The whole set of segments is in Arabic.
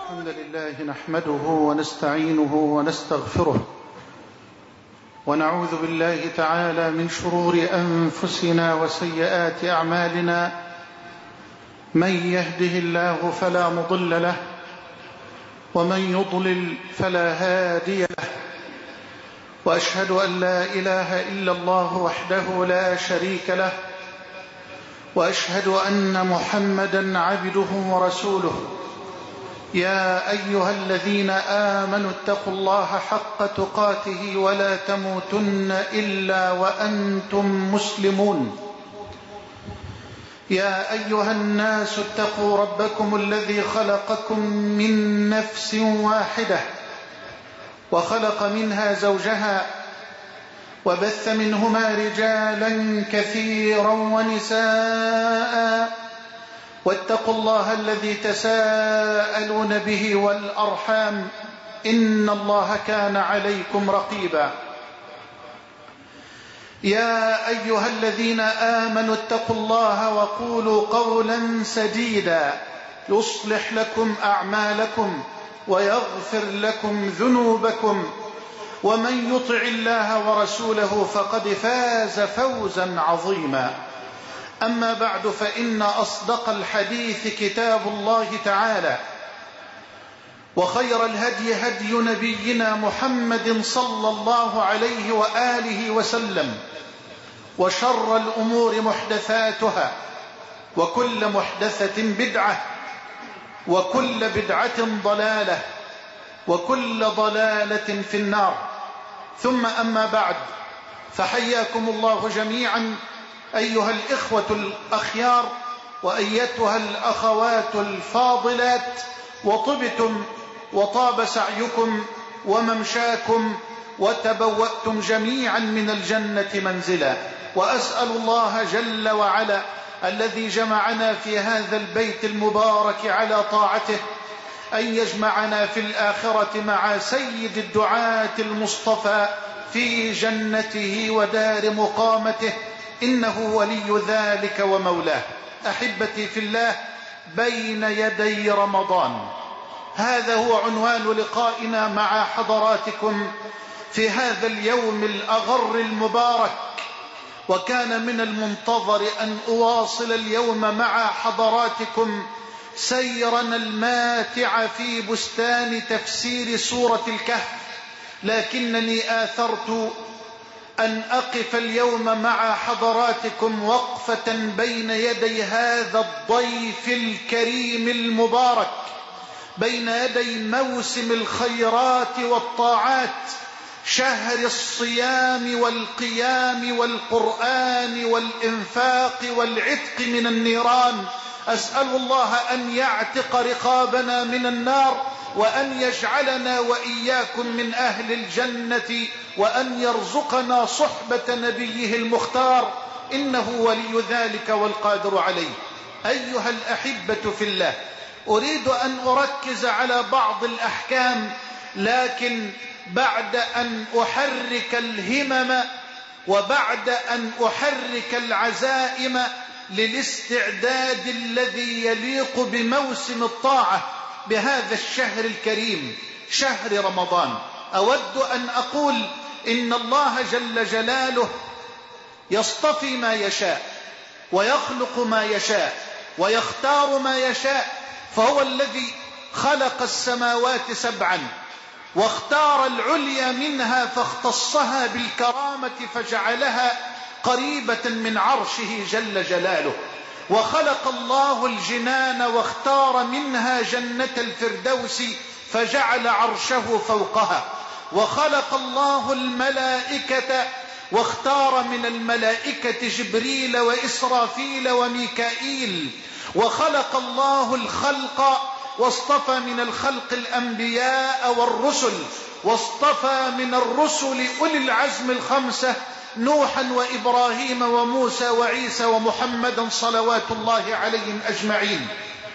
الحمد لله نحمده ونستعينه ونستغفره ونعوذ بالله تعالى من شرور أنفسنا وسيئات أعمالنا. من يهده الله فلا مضل له ومن يضلل فلا هادي له، وأشهد أن لا إله إلا الله وحده لا شريك له، وأشهد أن محمدا عبده ورسوله. يا أيها الذين آمنوا اتقوا الله حق تقاته ولا تموتن إلا وأنتم مسلمون. يا أيها الناس اتقوا ربكم الذي خلقكم من نفس واحدة وخلق منها زوجها وبث منهما رجالا كثيرا ونساء، واتقوا الله الذي تساءلون به والأرحام إن الله كان عليكم رقيبا. يا أيها الذين آمنوا اتقوا الله وقولوا قولا سديدا يصلح لكم أعمالكم ويغفر لكم ذنوبكم، ومن يطع الله ورسوله فقد فاز فوزا عظيما. أما بعد، فإن أصدق الحديث كتاب الله تعالى، وخير الهدي هدي نبينا محمد صلى الله عليه وآله وسلم، وشر الأمور محدثاتها، وكل محدثة بدعة، وكل بدعة ضلالة، وكل ضلالة في النار. ثم أما بعد، فحياكم الله جميعا أيها الإخوة الأخيار وأيتها الأخوات الفاضلات، وطبتم وطاب سعيكم وممشاكم وتبوأتم جميعا من الجنة منزلا. وأسأل الله جل وعلا الذي جمعنا في هذا البيت المبارك على طاعته أن يجمعنا في الآخرة مع سيد الدعاة المصطفى في جنته ودار مقامته، إنه ولي ذلك ومولاه. أحبتي في الله، بين يدي رمضان، هذا هو عنوان لقائنا مع حضراتكم في هذا اليوم الأغر المبارك. وكان من المنتظر أن أواصل اليوم مع حضراتكم سيرنا الماتع في بستان تفسير سورة الكهف، لكنني آثرت أن أقف اليوم مع حضراتكم وقفة بين يدي هذا الضيف الكريم المبارك، بين يدي موسم الخيرات والطاعات، شهر الصيام والقيام والقرآن والإنفاق والعتق من النيران. أسأل الله أن يعتق رقابنا من النار، وأن يجعلنا وإياكم من أهل الجنة، وأن يرزقنا صحبة نبيه المختار، إنه ولي ذلك والقادر عليه. أيها الأحبة في الله، أريد أن أركز على بعض الأحكام، لكن بعد أن أحرك الهمم وبعد أن أحرك العزائم للاستعداد الذي يليق بموسم الطاعة بهذا الشهر الكريم، شهر رمضان، أود أن أقول إن الله جل جلاله يصطفي ما يشاء ويخلق ما يشاء ويختار ما يشاء. فهو الذي خلق السماوات سبعا واختار العليا منها فاختصها بالكرامة فجعلها قريبة من عرشه جل جلاله. وخلق الله الجنان واختار منها جنة الفردوس فجعل عرشه فوقها. وخلق الله الملائكة واختار من الملائكة جبريل وإسرافيل وميكائيل. وخلق الله الخلق واصطفى من الخلق الأنبياء والرسل، واصطفى من الرسل أولي العزم الخمسة، نوحا وإبراهيم وموسى وعيسى ومحمدا صلوات الله عليهم أجمعين.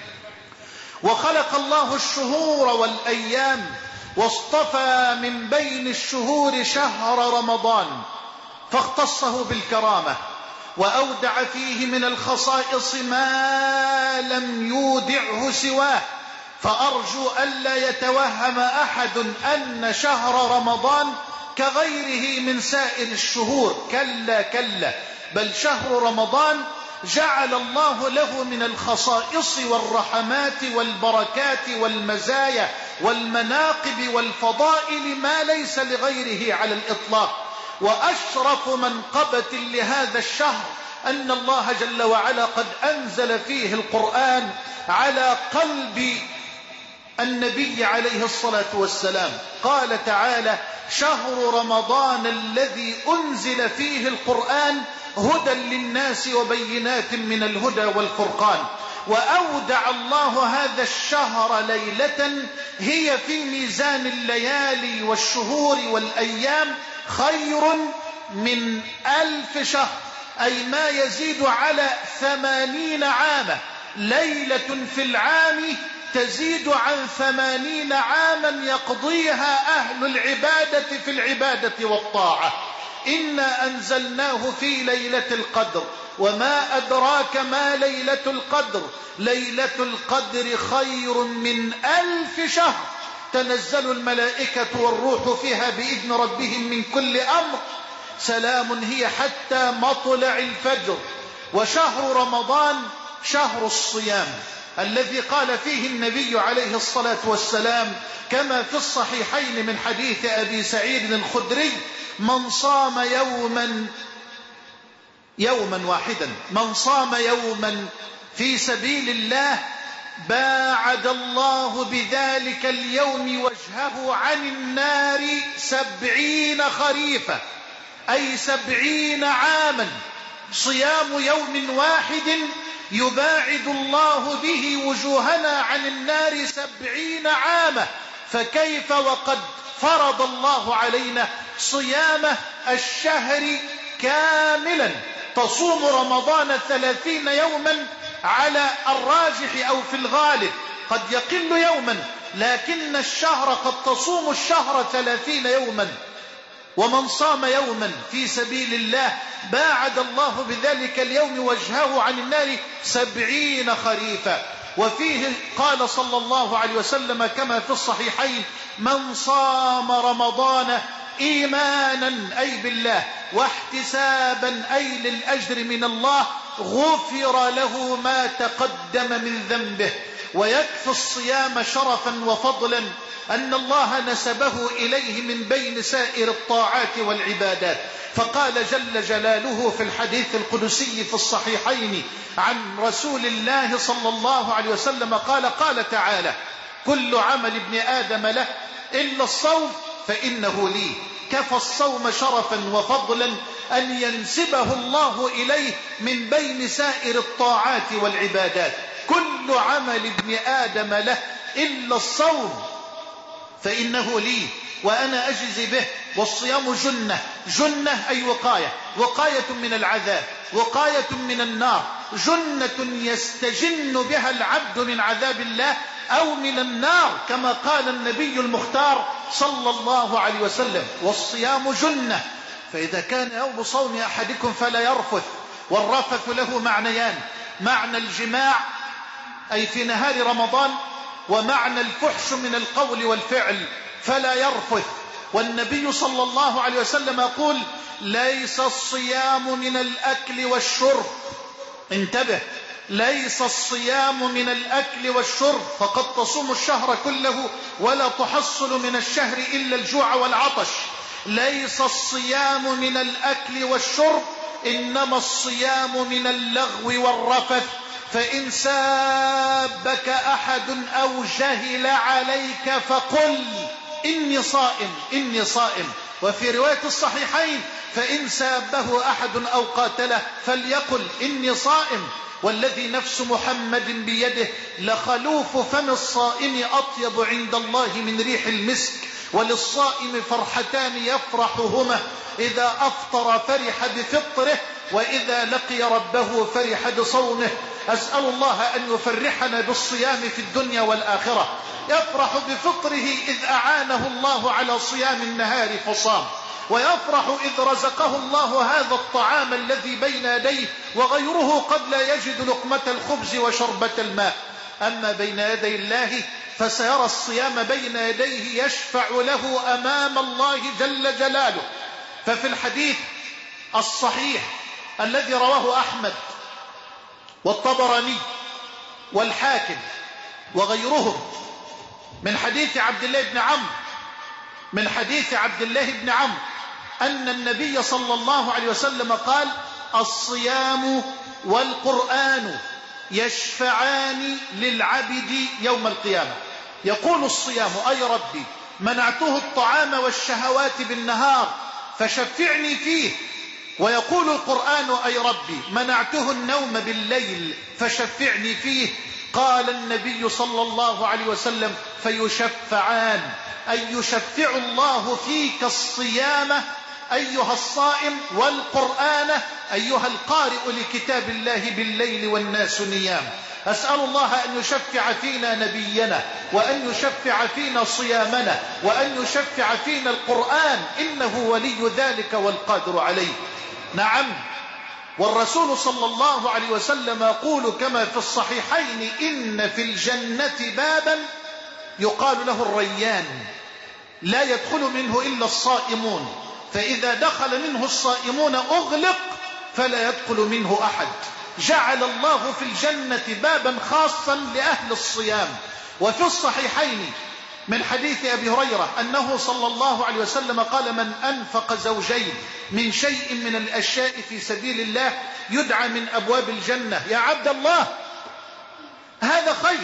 وخلق الله الشهور والأيام، واصطفى من بين الشهور شهر رمضان فاختصه بالكرامة، وأودع فيه من الخصائص ما لم يودعه سواه، فأرجو ألا يتوهم أحد أن شهر رمضان كغيره من سائر الشهور، كلا كلا، بل شهر رمضان جعل الله له من الخصائص والرحمات والبركات والمزايا والمناقب والفضائل ما ليس لغيره على الإطلاق. وأشرف منقبة لهذا الشهر أن الله جل وعلا قد أنزل فيه القرآن على قلب النبي عليه الصلاة والسلام. قال تعالى: شهر رمضان الذي أنزل فيه القرآن هدى للناس وبينات من الهدى والفرقان. وأودع الله هذا الشهر ليلة هي في ميزان الليالي والشهور والأيام خير من 1000 شهر، أي ما يزيد على 80 عاما. ليلة في العام تزيد عن 80 عاما يقضيها أهل العبادة في العبادة والطاعة. إنا أنزلناه في ليلة القدر، وما أدراك ما ليلة القدر، ليلة القدر خير من 1000 شهر، تنزل الملائكة والروح فيها بإذن ربهم من كل أمر، سلام هي حتى مطلع الفجر. وشهر رمضان شهر الصيام الذي قال فيه النبي عليه الصلاة والسلام كما في الصحيحين من حديث أبي سعيد الخدري: من صام يوما واحدا، من صام يوما في سبيل الله باعد الله بذلك اليوم وجهه عن النار 70 خريفا، أي 70 عاما. صيام يوم واحد يباعد الله به وجوهنا عن النار 70 عاما، فكيف وقد فرض الله علينا صيام الشهر كاملا. تصوم رمضان 30 يوما على الراجح أو في الغالب، قد يقل يوما، لكن الشهر قد تصوم الشهر 30 يوما. ومن صام يوما في سبيل الله باعد الله بذلك اليوم وجهه عن النار 70 خريفا. وفيه قال صلى الله عليه وسلم كما في الصحيحين: من صام رمضان إيمانا أي بالله واحتسابا أي للأجر من الله غفر له ما تقدم من ذنبه. ويكفي الصيام شرفا وفضلا أن الله نسبه إليه من بين سائر الطاعات والعبادات، فقال جل جلاله في الحديث القدسي في الصحيحين عن رسول الله صلى الله عليه وسلم قال تعالى: كل عمل ابن آدم له إلا الصوم فإنه لي. كفى الصوم شرفا وفضلا أن ينسبه الله إليه من بين سائر الطاعات والعبادات. كل عمل ابن آدم له إلا الصوم فإنه لي وأنا أجزي به. والصيام جنة أي وقاية من العذاب، وقاية من النار، جنة يستجن بها العبد من عذاب الله أو من النار كما قال النبي المختار صلى الله عليه وسلم: والصيام جنة. فإذا كان يوم صوم أحدكم فلا يرفث. والرفث له معنيان: معنى الجماع أي في نهار رمضان، ومعنى الفحش من القول والفعل فلا يرفث. والنبي صلى الله عليه وسلم يقول: ليس الصيام من الأكل والشرب. انتبه، ليس الصيام من الأكل والشرب، فقد تصوم الشهر كله ولا تحصل من الشهر إلا الجوع والعطش. ليس الصيام من الأكل والشرب، إنما الصيام من اللغو والرفث. فإن سابك أحد أو جهل عليك فقل إني صائم. وفي رواية الصحيحين: فإن سابه أحد أو قاتله فليقل إني صائم. والذي نفس محمد بيده لخلوف فم الصائم أطيب عند الله من ريح المسك. وللصائم فرحتان يفرحهما: إذا أفطر فرح بفطره، وإذا لقي ربه فرح بصومه. أسأل الله أن يفرحنا بالصيام في الدنيا والآخرة. يفرح بفطره إذ أعانه الله على صيام النهار فصام، ويفرح إذ رزقه الله هذا الطعام الذي بين يديه وغيره قد لا يجد لقمة الخبز وشربة الماء. أما بين يدي الله فسيرى الصيام بين يديه يشفع له أمام الله جل جلاله. ففي الحديث الصحيح الذي رواه أحمد والطبراني والحاكم وغيرهم من حديث عبد الله بن عمرو أن النبي صلى الله عليه وسلم قال: الصيام والقرآن يشفعان للعبد يوم القيامة. يقول الصيام: أي ربي منعته الطعام والشهوات بالنهار فشفعني فيه. ويقول القرآن: أي ربي منعته النوم بالليل فشفعني فيه. قال النبي صلى الله عليه وسلم: فيشفعان، أي يشفع الله فيك الصيام أيها الصائم، والقرآن أيها القارئ لكتاب الله بالليل والناس نيام. أسأل الله أن يشفع فينا نبينا، وأن يشفع فينا صيامنا، وأن يشفع فينا القرآن، إنه ولي ذلك والقادر عليه. نعم، والرسول صلى الله عليه وسلم يقول كما في الصحيحين: إن في الجنة بابا يقال له الريان، لا يدخل منه إلا الصائمون، فإذا دخل منه الصائمون أغلق فلا يدخل منه أحد. جعل الله في الجنة بابا خاصا لأهل الصيام. وفي الصحيحين من حديث أبي هريرة أنه صلى الله عليه وسلم قال: من أنفق زوجين من شيء من الأشياء في سبيل الله يدعى من أبواب الجنة: يا عبد الله هذا خير،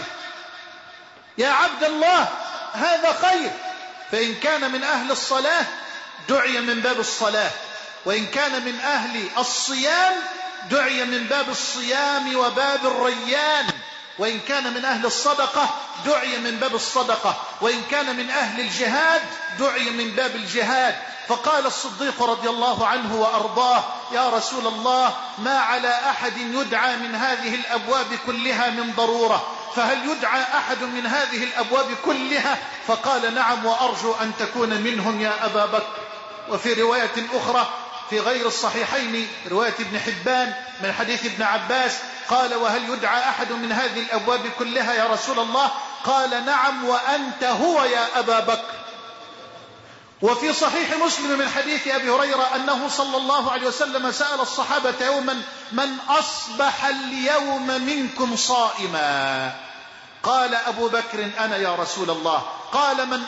يا عبد الله هذا خير. فإن كان من أهل الصلاة دعي من باب الصلاة، وإن كان من أهل الصيام دعي من باب الصيام وباب الريان، وإن كان من أهل الصدقة دعي من باب الصدقة، وإن كان من أهل الجهاد دعي من باب الجهاد. فقال الصديق رضي الله عنه وأرضاه: يا رسول الله، ما على أحد يدعى من هذه الأبواب كلها من ضرورة، فهل يدعى أحد من هذه الأبواب كلها؟ فقال: نعم، وأرجو أن تكون منهم يا أبا بكر. وفي رواية أخرى في غير الصحيحين، رواية ابن حبان من حديث ابن عباس، قال: وهل يدعى أحد من هذه الأبواب كلها يا رسول الله؟ قال: نعم، وأنت هو يا أبا بكر. وفي صحيح مسلم من حديث أبي هريرة أنه صلى الله عليه وسلم سأل الصحابة يوما: من أصبح اليوم منكم صائما؟ قال أبو بكر: أنا يا رسول الله. قال: من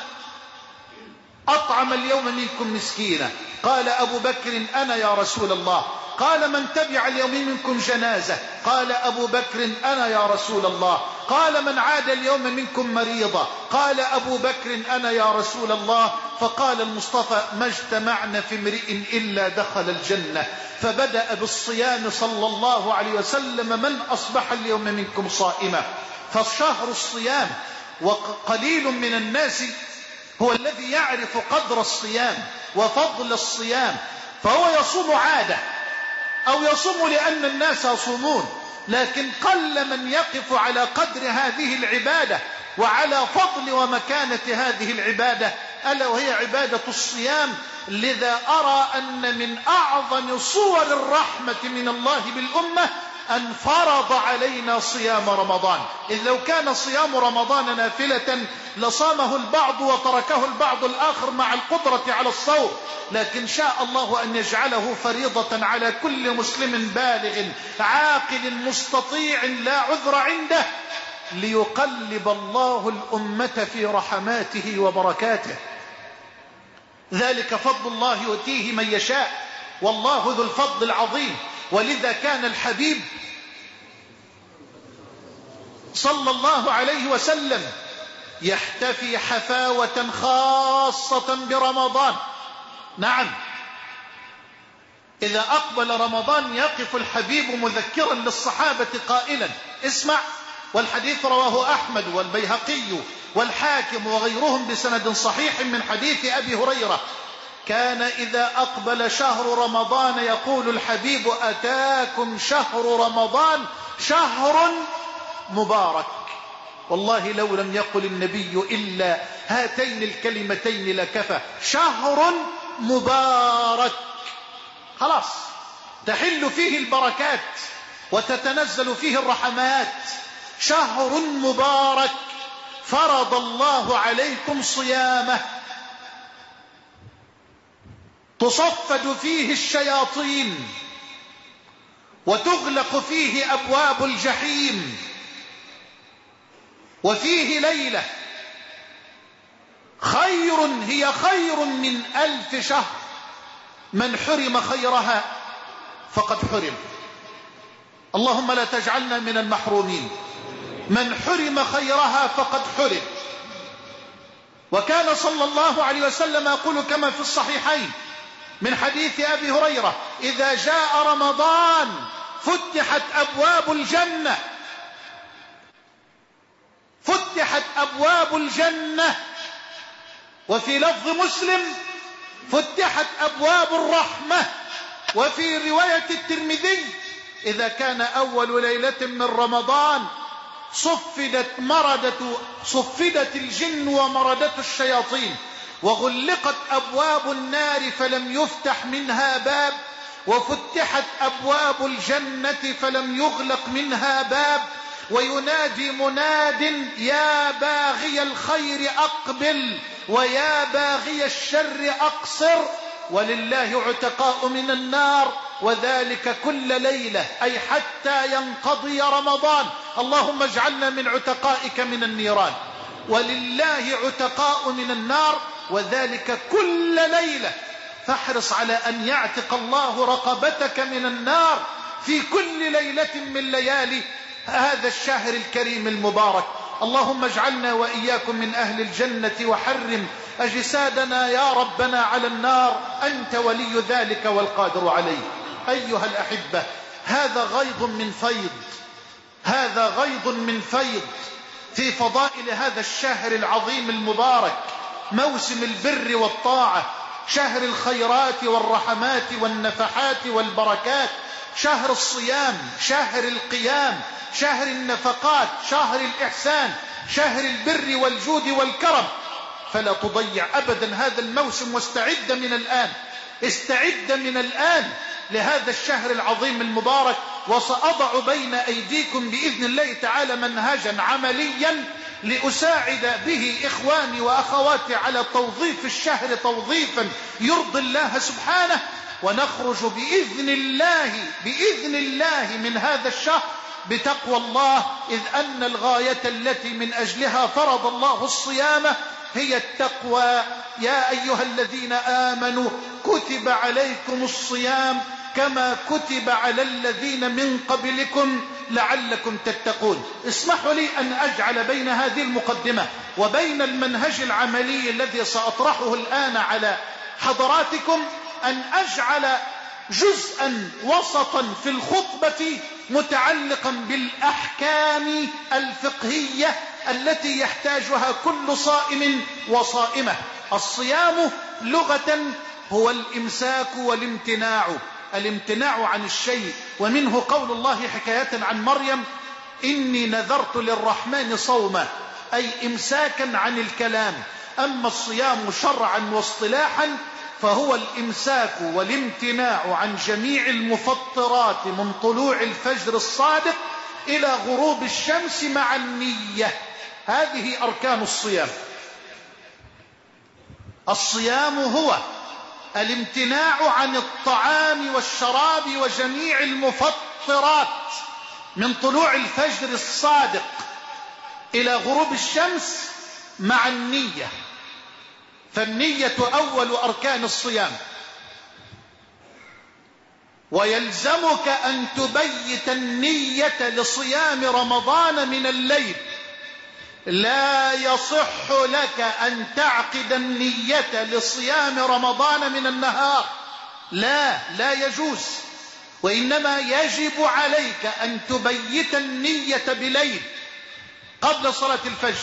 أطعم اليوم منكم مسكينا؟ قال أبو بكر: أنا يا رسول الله. قال: من تبع اليوم منكم جنازة؟ قال أبو بكر: أنا يا رسول الله. قال: من عاد اليوم منكم مريضة؟ قال أبو بكر: أنا يا رسول الله. فقال المصطفى: ما اجتمعنا في امرئ إلا دخل الجنة. فبدأ بالصيام صلى الله عليه وسلم: من أصبح اليوم منكم صائما. فالشهر الصيام، وقليل من الناس هو الذي يعرف قدر الصيام وفضل الصيام، فهو يصوم عادة أو يصوم لأن الناس يصومون، لكن قل من يقف على قدر هذه العبادة وعلى فضل ومكانة هذه العبادة، ألا وهي عبادة الصيام. لذا أرى أن من أعظم صور الرحمة من الله بالأمة أن فرض علينا صيام رمضان. إذ لو كان صيام رمضان نافلة لصامه البعض وتركه البعض الآخر مع القدرة على الصوم، لكن شاء الله أن يجعله فريضة على كل مسلم بالغ عاقل مستطيع لا عذر عنده، ليقلب الله الأمة في رحماته وبركاته. ذلك فضل الله يؤتيه من يشاء، والله ذو الفضل العظيم. ولذا كان الحبيب صلى الله عليه وسلم يحتفي حفاوة خاصة برمضان. نعم، إذا أقبل رمضان يقف الحبيب مذكرا للصحابة قائلا: اسمع. والحديث رواه أحمد والبيهقي والحاكم وغيرهم بسند صحيح من حديث أبي هريرة: كان إذا أقبل شهر رمضان يقول الحبيب: أتاكم شهر رمضان شهر مبارك. والله لو لم يقل النبي إلا هاتين الكلمتين لكفى: شهر مبارك. خلاص تحل فيه البركات وتتنزل فيه الرحمات. شهر مبارك. فرض الله عليكم صيامه، تصفد فيه الشياطين وتغلق فيه أبواب الجحيم، وفيه ليلة هي خير من 1000 شهر، من حرم خيرها فقد حرم. اللهم لا تجعلنا من المحرومين. من حرم خيرها فقد حرم. وكان صلى الله عليه وسلم يقول كما في الصحيحين من حديث أبي هريرة: إذا جاء رمضان فتحت أبواب الجنة، فتحت أبواب الجنة. وفي لفظ مسلم: فتحت أبواب الرحمة. وفي رواية الترمذي: إذا كان أول ليلة من رمضان صفدت الجن ومردة الشياطين، وغلقت أبواب النار فلم يفتح منها باب، وفتحت أبواب الجنة فلم يغلق منها باب. وينادي مناد: يا باغي الخير أقبل، ويا باغي الشر أقصر. ولله عتقاء من النار، وذلك كل ليلة، أي حتى ينقضي رمضان. اللهم اجعلنا من عتقائك من النيران. ولله عتقاء من النار، وذلك كل ليلة. فاحرص على أن يعتق الله رقبتك من النار في كل ليلة من ليالي هذا الشهر الكريم المبارك. اللهم اجعلنا وإياكم من أهل الجنة، وحرم أجسادنا يا ربنا على النار، أنت ولي ذلك والقادر عليه. أيها الأحبة، هذا غيض من فيض في فضائل هذا الشهر العظيم المبارك، موسم البر والطاعة، شهر الخيرات والرحمات والنفحات والبركات، شهر الصيام، شهر القيام، شهر النفقات، شهر الإحسان، شهر البر والجود والكرم. فلا تضيع أبدا هذا الموسم، واستعد من الآن لهذا الشهر العظيم المبارك. وسأضع بين أيديكم بإذن الله تعالى منهجا عمليا لأساعد به إخواني وأخواتي على توظيف الشهر توظيفا يرضي الله سبحانه، ونخرج بإذن الله من هذا الشهر بتقوى الله، إذ أن الغاية التي من أجلها فرض الله الصيام هي التقوى. يا أيها الذين آمنوا كتب عليكم الصيام كما كتب على الذين من قبلكم لعلكم تتقون. اسمحوا لي أن أجعل بين هذه المقدمة وبين المنهج العملي الذي سأطرحه الآن على حضراتكم أن أجعل جزءا وسطا في الخطبة متعلقا بالأحكام الفقهية التي يحتاجها كل صائم وصائمة. الصيام لغة هو الإمساك والامتناع عن الشيء، ومنه قول الله حكاية عن مريم: إني نذرت للرحمن صوما، أي إمساكا عن الكلام. أما الصيام شرعا واصطلاحا فهو الإمساك والامتناع عن جميع المفطرات من طلوع الفجر الصادق إلى غروب الشمس مع النية. هذه أركان الصيام. الصيام هو الامتناع عن الطعام والشراب وجميع المفطرات من طلوع الفجر الصادق إلى غروب الشمس مع النية. فالنية أول أركان الصيام، ويلزمك أن تبيت النية لصيام رمضان من الليل. لا يصح لك أن تعقد النية لصيام رمضان من النهار، لا يجوز. وإنما يجب عليك أن تبيت النية بليل قبل صلاة الفجر.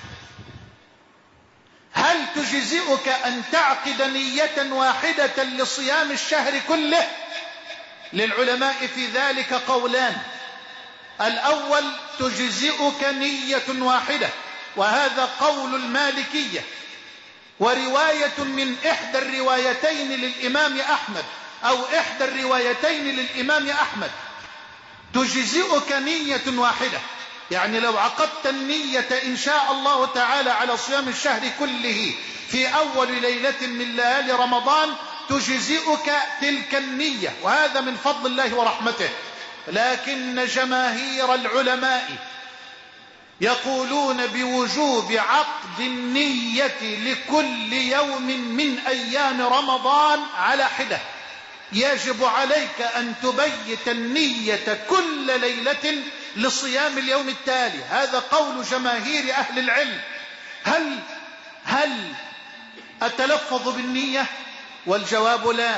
هل تجزئك أن تعقد نية واحدة لصيام الشهر كله؟ للعلماء في ذلك قولان. الأول: تجزئك نية واحدة، وهذا قول المالكية، ورواية من إحدى الروايتين للإمام أحمد، أو إحدى الروايتين للإمام أحمد، تجزئك نية واحدة. يعني لو عقدت النية إن شاء الله تعالى على صيام الشهر كله في أول ليلة من ليالي رمضان تجزئك تلك النية، وهذا من فضل الله ورحمته. لكن جماهير العلماء يقولون بوجوب عقد النية لكل يوم من أيام رمضان على حدة. يجب عليك أن تبيت النية كل ليلة لصيام اليوم التالي. هذا قول جماهير أهل العلم. هل أتلفظ بالنية؟ والجواب لا،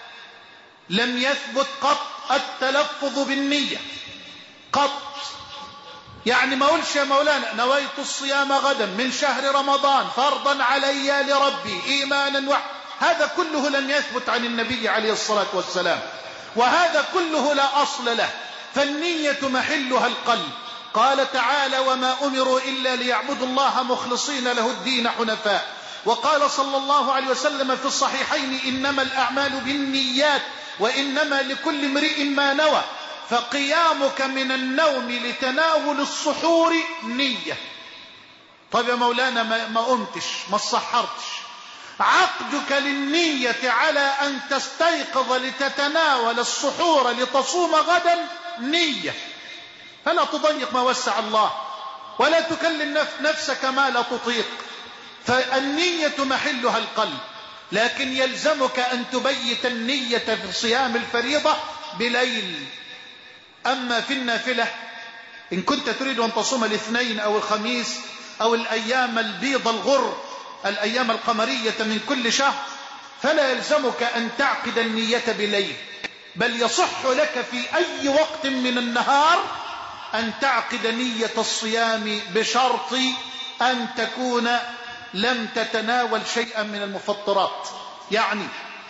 لم يثبت قط التلفظ بالنية قط. يعني ما قلش يا مولانا نويت الصيام غدا من شهر رمضان فرضا علي لربي إيمانا هذا كله لم يثبت عن النبي عليه الصلاة والسلام، وهذا كله لا أصل له. فالنية محلها القلب. قال تعالى: وما أمروا إلا ليعبدوا الله مخلصين له الدين حنفاء. وقال صلى الله عليه وسلم في الصحيحين: إنما الأعمال بالنيات وإنما لكل امرئ ما نوى. فقيامك من النوم لتناول السحور نية. طيب يا مولانا ما قمتش ما صحرتش، عقدك للنية على أن تستيقظ لتتناول السحور لتصوم غدا نية. فلا تضيق ما وسع الله، ولا تكلم نفسك ما لا تطيق. فالنية محلها القلب، لكن يلزمك أن تبيت النية في صيام الفريضة بليل. أما في النافلة إن كنت تريد أن تصوم الاثنين أو الخميس أو الأيام البيض الغر، الأيام القمرية من كل شهر، فلا يلزمك أن تعقد النية بليل، بل يصح لك في أي وقت من النهار أن تعقد نية الصيام بشرط أن تكون لم تتناول شيئا من المفطرات. يعني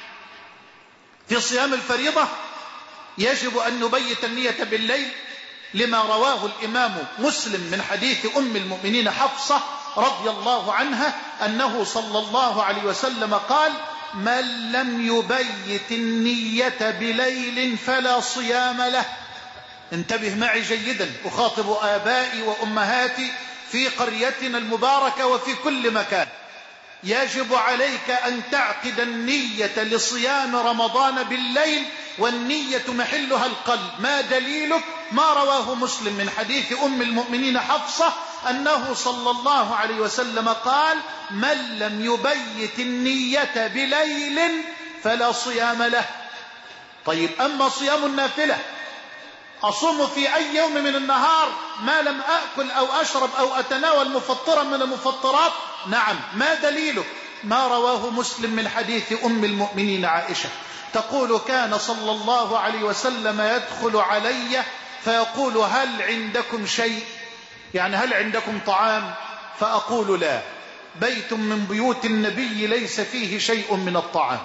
في صيام الفريضة يجب أن نبيت النية بالليل، لما رواه الإمام مسلم من حديث أم المؤمنين حفصة رضي الله عنها أنه صلى الله عليه وسلم قال: من لم يبيت النية بليل فلا صيام له. انتبه معي جيدا، أخاطب آبائي وأمهاتي في قريتنا المباركة وفي كل مكان. يجب عليك أن تعقد النية لصيام رمضان بالليل، والنية محلها القلب. ما دليلك؟ ما رواه مسلم من حديث أم المؤمنين حفصة أنه صلى الله عليه وسلم قال: من لم يبيت النية بليل فلا صيام له. طيب، أما صيام النافلة أصوم في أي يوم من النهار ما لم أأكل أو أشرب أو أتناول مفطرا من المفطرات؟ نعم. ما دليله؟ ما رواه مسلم من حديث أم المؤمنين عائشة تقول: كان صلى الله عليه وسلم يدخل علي فيقول: هل عندكم شيء؟ يعني هل عندكم طعام؟ فأقول: لا. بيت من بيوت النبي ليس فيه شيء من الطعام،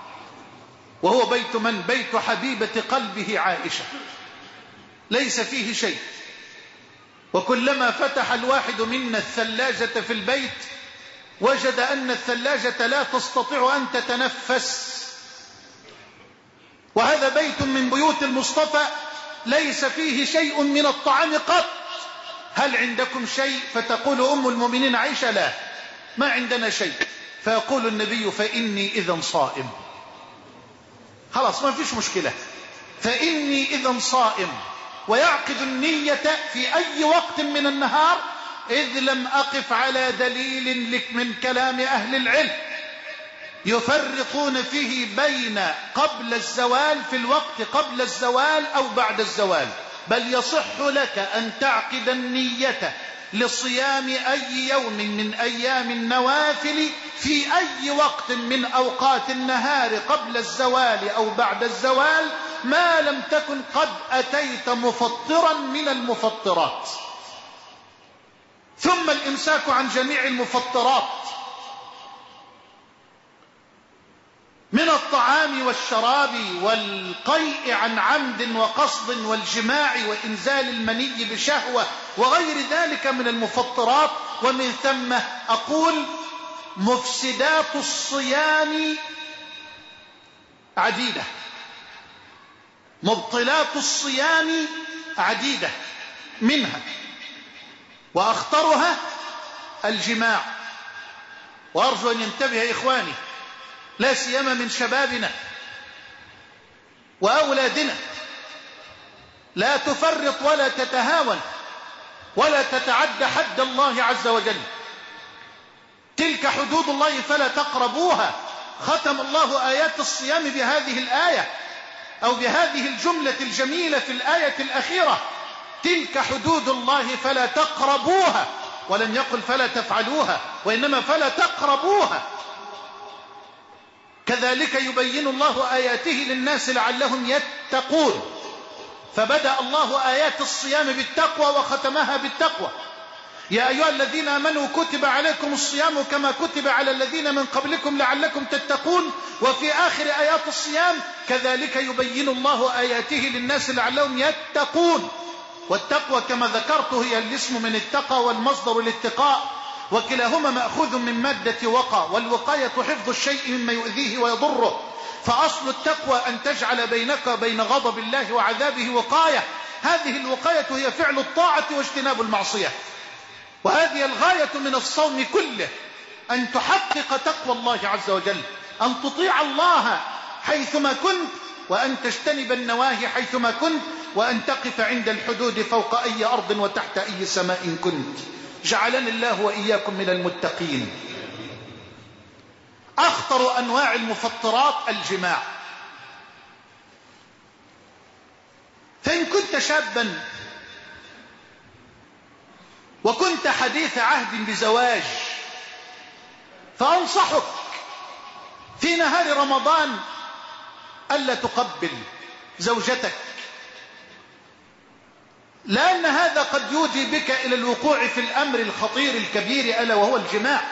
وهو بيت من؟ بيت حبيبة قلبه عائشة، ليس فيه شيء. وكلما فتح الواحد منا الثلاجة في البيت وجد أن الثلاجة لا تستطيع أن تتنفس. وهذا بيت من بيوت المصطفى ليس فيه شيء من الطعام قط. هل عندكم شيء؟ فتقول أم المؤمنين عائشة: لا، ما عندنا شيء. فيقول النبي: فإني إذن صائم. خلاص، ما فيش مشكلة، فإني إذن صائم. ويعقد النية في أي وقت من النهار، إذ لم أقف على دليل لك من كلام أهل العلم يفرقون فيه بين قبل الزوال، في الوقت قبل الزوال أو بعد الزوال. بل يصح لك أن تعقد النية لصيام أي يوم من أيام النوافل في أي وقت من أوقات النهار قبل الزوال أو بعد الزوال، ما لم تكن قد أتيت مفطرا من المفطرات. ثم الإمساك عن جميع المفطرات من الطعام والشراب والقيء عن عمد وقصد والجماع وإنزال المني بشهوة وغير ذلك من المفطرات. ومن ثم أقول: مفسدات الصيام عديدة، مبطلات الصيام عديدة. منها وأخطرها الجماع. وأرجو أن ينتبه إخواني لا سيما من شبابنا وأولادنا، لا تفرط ولا تتهاون ولا تتعدى حد الله عز وجل. تلك حدود الله فلا تقربوها. ختم الله آيات الصيام بهذه الآية أو بهذه الجملة الجميلة في الآية الأخيرة: تلك حدود الله فلا تقربوها. ولم يقل فلا تفعلوها، وإنما فلا تقربوها. كذلك يبين الله آياته للناس لعلهم يتقون، فبدأ الله آيات الصيام بالتقوى وختمها بالتقوى. يا أيها الذين آمنوا كتب عليكم الصيام كما كتب على الذين من قبلكم لعلكم تتقون. وفي آخر آيات الصيام كذلك يبين الله آياته للناس لعلهم يتقون. والتقوى كما ذكرت هي الاسم من التقى والمصدر الاتقاء، وكلاهما مأخوذ من مادة وقى، والوقاية حفظ الشيء مما يؤذيه ويضره. فأصل التقوى أن تجعل بينك وبين غضب الله وعذابه وقاية. هذه الوقاية هي فعل الطاعة واجتناب المعصية. وهذه الغاية من الصوم كله، أن تحقق تقوى الله عز وجل، أن تطيع الله حيثما كنت، وأن تجتنب النواهي حيثما كنت، وأن تقف عند الحدود فوق أي أرض وتحت أي سماء كنت. جعلني الله وإياكم من المتقين. أخطر أنواع المفطرات الجماع. فإن كنت شابا وكنت حديث عهد بزواج، فأنصحك في نهار رمضان ألا تقبل زوجتك، لأن هذا قد يودي بك إلى الوقوع في الأمر الخطير الكبير ألا وهو الجماع.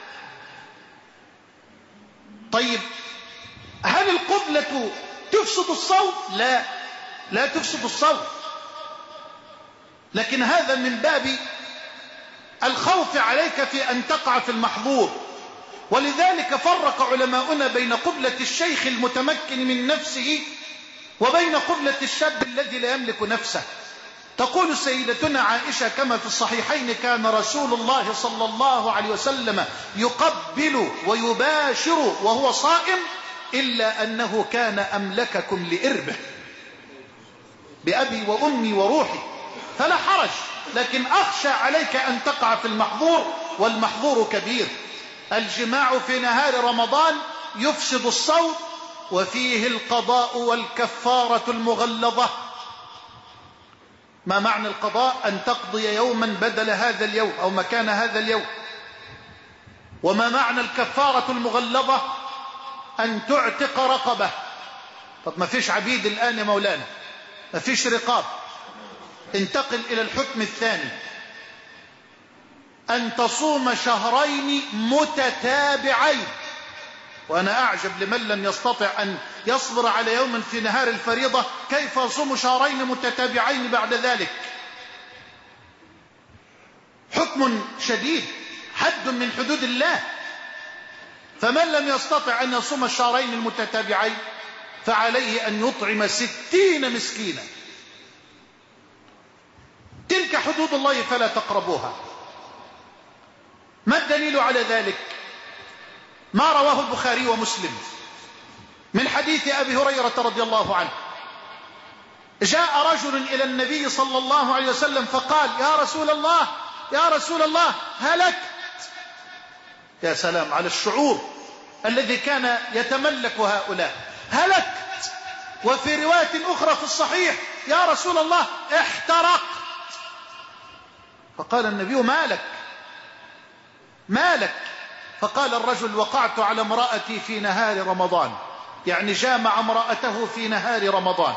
طيب، هل القبلة تفسد الصوم؟ لا، لا تفسد الصوم، لكن هذا من باب الخوف عليك في أن تقع في المحظور. ولذلك فرق علماؤنا بين قبلة الشيخ المتمكن من نفسه وبين قبلة الشاب الذي لا يملك نفسه. تقول سيدتنا عائشة كما في الصحيحين: كان رسول الله صلى الله عليه وسلم يقبل ويباشر وهو صائم، إلا أنه كان أملككم لإربه، بأبي وأمي وروحي، فلا حرج، لكن أخشى عليك أن تقع في المحظور، والمحظور كبير. الجماع في نهار رمضان يفسد الصوم، وفيه القضاء والكفارة المغلظة. ما معنى القضاء؟ أن تقضي يوما بدل هذا اليوم أو مكان هذا اليوم. وما معنى الكفارة المغلظة؟ أن تعتق رقبة. طب ما فيش عبيد الآن يا مولانا، ما فيش رقاب. انتقل إلى الحكم الثاني: أن تصوم شهرين متتابعين. وأنا أعجب لمن لم يستطع أن يصبر على يوم في نهار الفريضة، كيف يصوم شهرين متتابعين بعد ذلك؟ حكم شديد، حد من حدود الله. فمن لم يستطع أن يصوم الشهرين المتتابعين فعليه أن يطعم 60 مسكينا. تلك حدود الله فلا تقربوها. ما الدليل على ذلك؟ ما رواه البخاري ومسلم من حديث أبي هريرة رضي الله عنه: جاء رجل إلى النبي صلى الله عليه وسلم فقال: يا رسول الله، يا رسول الله، هلكت. يا سلام على الشعور الذي كان يتملك هؤلاء. هلكت. وفي رواية أخرى في الصحيح: يا رسول الله، احترقت. فقال النبي: مالك مالك؟ فقال الرجل: وقعت على امرأتي في نهار رمضان، يعني جامع امرأته في نهار رمضان.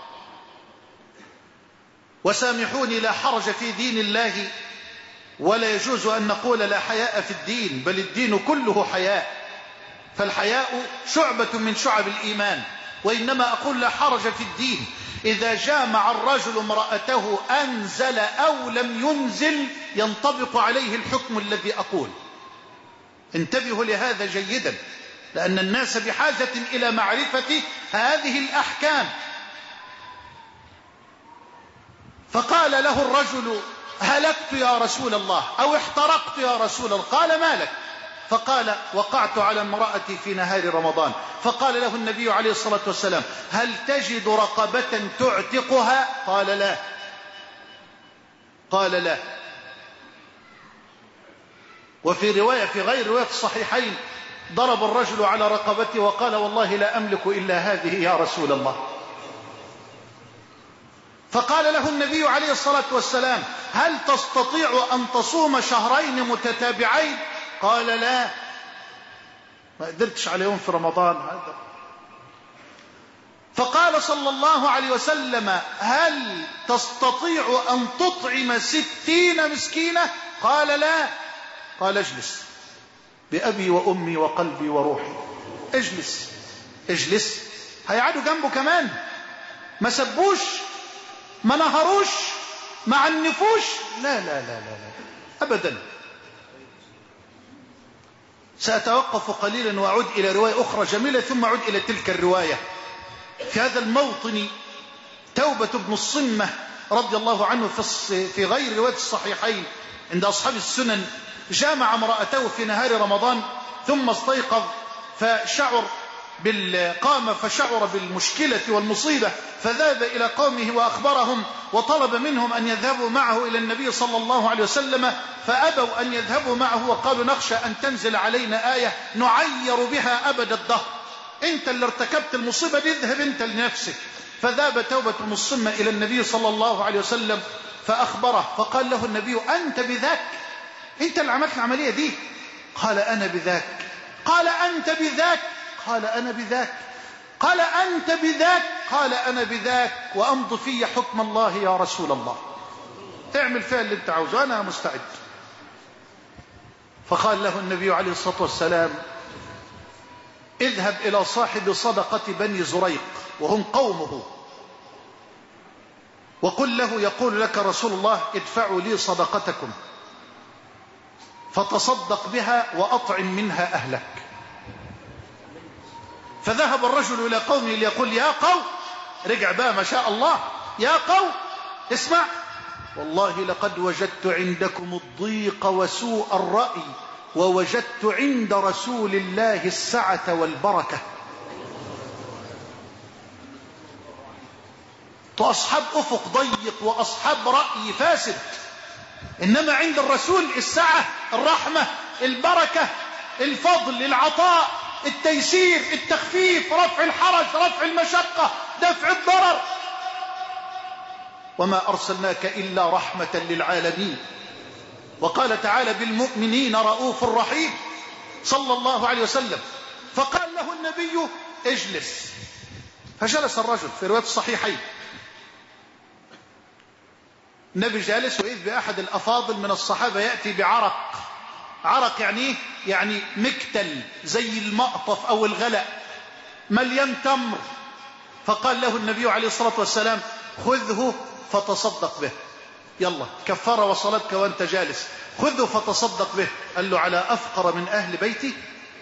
وسامحوني، لا حرج في دين الله، ولا يجوز أن نقول لا حياء في الدين، بل الدين كله حياء، فالحياء شعبة من شعب الإيمان. وإنما أقول لا حرج في الدين إذا جامع الرجل امرأته أنزل أو لم ينزل، ينطبق عليه الحكم الذي أقول. انتبهوا لهذا جيدا، لأن الناس بحاجة إلى معرفة هذه الأحكام. فقال له الرجل: هلكت يا رسول الله أو احترقت يا رسول الله. قال ما لك؟ فقال وقعت على امرأتي في نهار رمضان. فقال له النبي عليه الصلاة والسلام هل تجد رقبة تعتقها؟ قال لا. قال لا. وفي رواية في غير رواية الصحيحين ضرب الرجل على رقبته وقال والله لا أملك إلا هذه يا رسول الله. فقال له النبي عليه الصلاة والسلام هل تستطيع أن تصوم شهرين متتابعين؟ قال لا، ما قدرتش عليهم في رمضان هذا. فقال صلى الله عليه وسلم هل تستطيع أن تطعم 60 مسكينة؟ قال لا. قال اجلس بأبي وأمي وقلبي وروحي، اجلس اجلس. هيقعدوا جنبه كمان، ما سبوش ما نهروش ما عنفوش، لا لا لا لا, لا. أبدا. سأتوقف قليلا وأعود إلى رواية أخرى جميلة ثم أعود إلى تلك الرواية. في هذا الموطن توبة بن الصمة رضي الله عنه في غير رواية الصحيحين عند أصحاب السنن جامع امرأته في نهار رمضان ثم استيقظ قام فشعر بالمشكلة والمصيبة فذهب إلى قومه وأخبرهم وطلب منهم أن يذهبوا معه إلى النبي صلى الله عليه وسلم فأبوا أن يذهبوا معه وقالوا نخشى أن تنزل علينا آية نعير بها أبد الدهر، أنت اللي ارتكبت المصيبة دي، اذهب أنت لنفسك. فذهب توبة بن الصمة إلى النبي صلى الله عليه وسلم فأخبره فقال له النبي أنت بذاك؟ أنت اللي عملت العملية دي؟ قال أنا بذاك. قال أنت بذاك؟ قال أنا بذاك. قال أنت بذاك؟ قال أنا بذاك، وأمض في حكم الله يا رسول الله، اعمل فيها اللي انت عاوزه أنا مستعد. فقال له النبي عليه الصلاة والسلام اذهب إلى صاحب صدقة بني زريق وهم قومه وقل له يقول لك رسول الله ادفعوا لي صدقتكم فتصدق بها وأطعم منها أهلك. فذهب الرجل إلى قومه ليقول يا قوم، رجع بقى ما شاء الله، يا قوم اسمع والله لقد وجدت عندكم الضيق وسوء الرأي ووجدت عند رسول الله السعة والبركة. أصحاب أفق ضيق وأصحاب رأي فاسد، إنما عند الرسول السعة، الرحمة، البركة، الفضل، العطاء، التيسير، التخفيف، رفع الحرج، رفع المشقة، دفع الضرر. وما أرسلناك إلا رحمة للعالمين. وقال تعالى بالمؤمنين رؤوف رحيم صلى الله عليه وسلم. فقال له النبي اجلس. فجلس الرجل في رواية الصحيحين. النبي جالس وإذ بأحد الأفاضل من الصحابة يأتي بعرق. عرق يعني مكتل زي المقطف أو الغلأ مليان تمر. فقال له النبي عليه الصلاة والسلام خذه فتصدق به، يلا كفارة وصلاتك وانت جالس، خذه فتصدق به. قال له على أفقر من أهل بيتي؟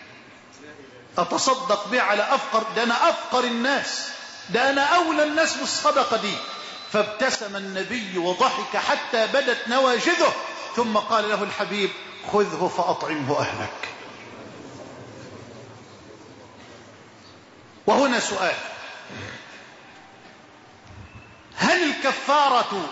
أتصدق به على أفقر؟ ده أنا أفقر الناس، ده أنا أولى الناس بالصدقة دي. فابتسم النبي وضحك حتى بدت نواجذه ثم قال له الحبيب خذه فأطعمه أهلك. وهنا سؤال، هل الكفارة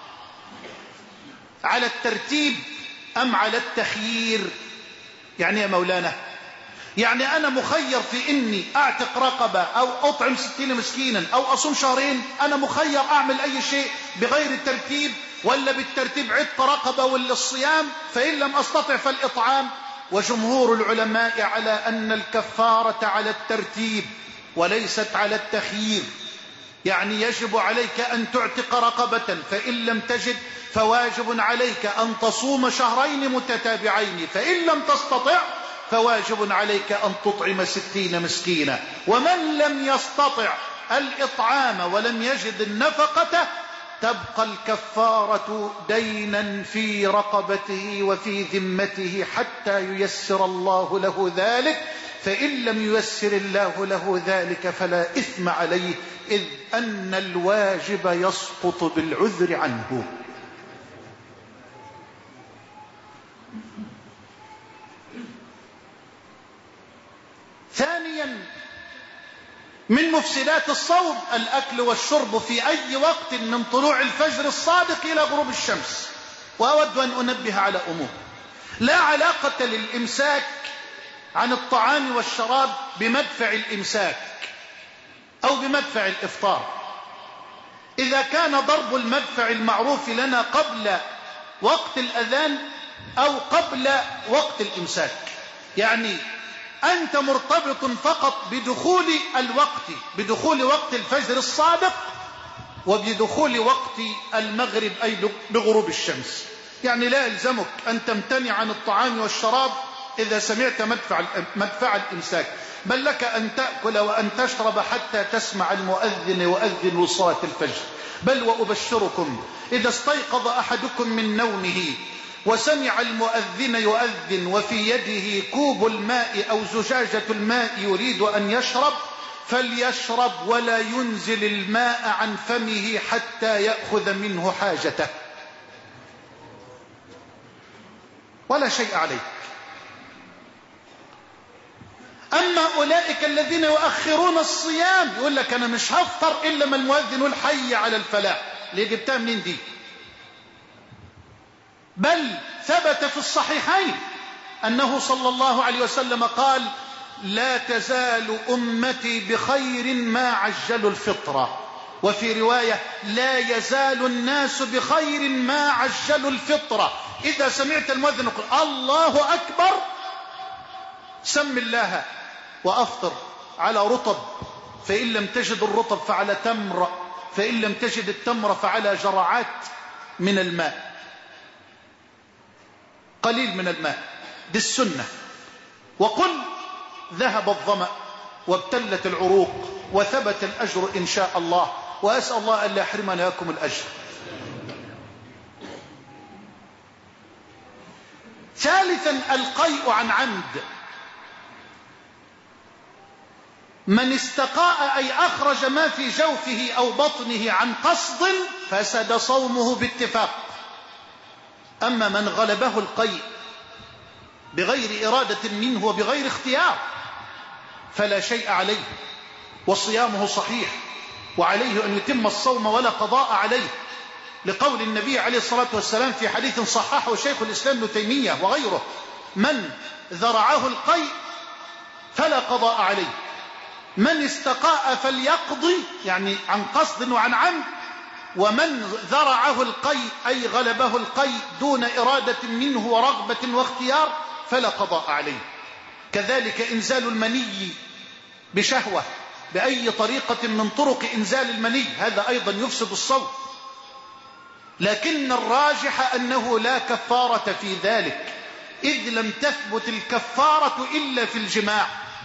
على الترتيب أم على التخيير؟ يعني يا مولانا، يعني أنا مخير في إني أعتق رقبة أو أطعم 60 مسكينا أو أصوم شهرين؟ أنا مخير أعمل أي شيء بغير الترتيب ولا بالترتيب؟ عتق رقبة ولا الصيام؟ فإن لم أستطع فالإطعام. وجمهور العلماء على أن الكفارة على الترتيب وليست على التخيير. يعني يجب عليك أن تعتق رقبة، فإن لم تجد فواجب عليك أن تصوم شهرين متتابعين، فإن لم تستطع فواجب عليك أن تطعم 60 مسكينا. ومن لم يستطع الإطعام ولم يجد النفقة تبقى الكفارة دينا في رقبته وفي ذمته حتى ييسر الله له ذلك، فإن لم ييسر الله له ذلك فلا إثم عليه، إذ أن الواجب يسقط بالعذر عنه. من مفسدات الصوم الأكل والشرب في أي وقت من طلوع الفجر الصادق إلى غروب الشمس. وأود أن أنبه على أمور: لا علاقة للإمساك عن الطعام والشراب بمدفع الإمساك أو بمدفع الإفطار. إذا كان ضرب المدفع المعروف لنا قبل وقت الأذان أو قبل وقت الإمساك، يعني أنت مرتبط فقط بدخول الوقت، بدخول وقت الفجر الصادق وبدخول وقت المغرب أي بغروب الشمس. يعني لا يلزمك أن تمتنع عن الطعام والشراب إذا سمعت مدفع الإمساك، بل لك أن تأكل وأن تشرب حتى تسمع المؤذن يؤذن لصلاة الفجر. بل وأبشركم إذا استيقظ أحدكم من نومه وسمع المؤذن يؤذن وفي يده كوب الماء أو زجاجة الماء يريد أن يشرب، فليشرب ولا ينزل الماء عن فمه حتى يأخذ منه حاجته، ولا شيء عليه. أما أولئك الذين يؤخرون الصيام يقول لك أنا مش هفطر إلا ما المؤذن يقول حي على الفلاح. ليه جبتها منين دي؟ بل ثبت في الصحيحين أنه صلى الله عليه وسلم قال: لا تزال أمتي بخير ما عجلوا الفطرة. وفي رواية: لا يزال الناس بخير ما عجلوا الفطرة. إذا سمعت المؤذن يقول الله أكبر سم الله وأفطر على رطب، فإن لم تجد الرطب فعلى تمر، فإن لم تجد التمر فعلى جرعات من الماء، قليل من الماء، دي السنة. وقل ذهب الظمأ وابتلت العروق وثبت الأجر إن شاء الله، وأسأل الله أن لا يحرمنا لكم الأجر. ثالثا القيء عن عمد. من استقاء أي أخرج ما في جوفه أو بطنه عن قصد فسد صومه باتفاق. أما من غلبه القيء بغير إرادة منه وبغير اختيار فلا شيء عليه وصيامه صحيح، وعليه أن يتم الصوم ولا قضاء عليه، لقول النبي عليه الصلاة والسلام في حديث صححه شيخ الإسلام ابن تيمية وغيره: من ذرعه القيء فلا قضاء عليه، من استقاء فليقضي، يعني عن قصد وعن عمد، ومن ذرعه القيء أي غلبه القيء دون إرادة منه ورغبة واختيار فلا قضاء عليه. كذلك إنزال المني بشهوة بأي طريقة من طرق إنزال المني هذا أيضا يفسد الصوم، لكن الراجح أنه لا كفارة في ذلك، إذ لم تثبت الكفارة إلا في الجماع.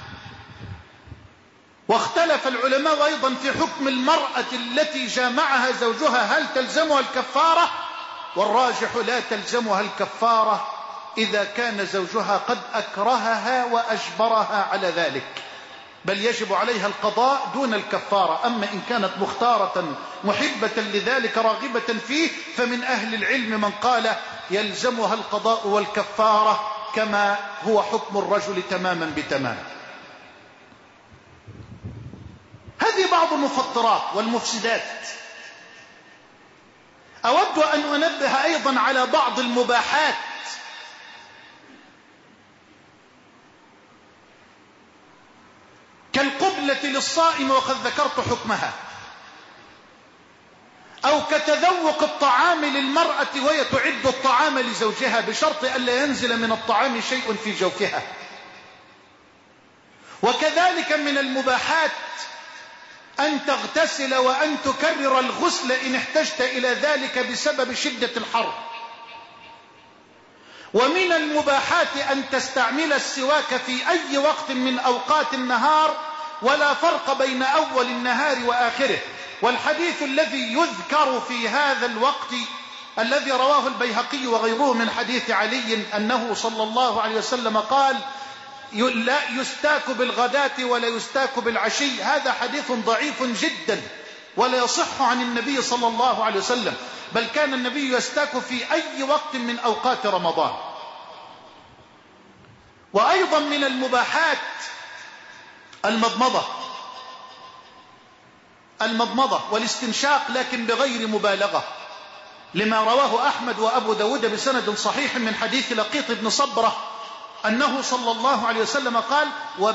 واختلف العلماء أيضا في حكم المرأة التي جامعها زوجها، هل تلزمها الكفارة؟ والراجح لا تلزمها الكفارة إذا كان زوجها قد أكرهها وأجبرها على ذلك، بل يجب عليها القضاء دون الكفارة. أما إن كانت مختارة محبة لذلك راغبة فيه فمن أهل العلم من قال يلزمها القضاء والكفارة كما هو حكم الرجل تماما بتمام. هذه بعض المفطرات والمفسدات. أود أن أنبه أيضا على بعض المباحات كالقبلة للصائم وقد ذكرت حكمها، أو كتذوق الطعام للمرأة وهي تعد الطعام لزوجها بشرط ألا ينزل من الطعام شيء في جوفها. وكذلك من المباحات أن تغتسل وأن تكرر الغسل إن احتجت إلى ذلك بسبب شدة الحر. ومن المباحات أن تستعمل السواك في أي وقت من أوقات النهار ولا فرق بين أول النهار وآخره. والحديث الذي يذكر في هذا الوقت الذي رواه البيهقي وغيره من حديث علي أنه صلى الله عليه وسلم قال: لا يستاك بالغداة ولا يستاك بالعشي، هذا حديث ضعيف جدا ولا يصح عن النبي صلى الله عليه وسلم، بل كان النبي يستاك في أي وقت من أوقات رمضان. وأيضا من المباحات المضمضة، المضمضة والاستنشاق لكن بغير مبالغة، لما رواه أحمد وأبو داود بسند صحيح من حديث لقيط بن صبرة أنه صلى الله عليه وسلم قال: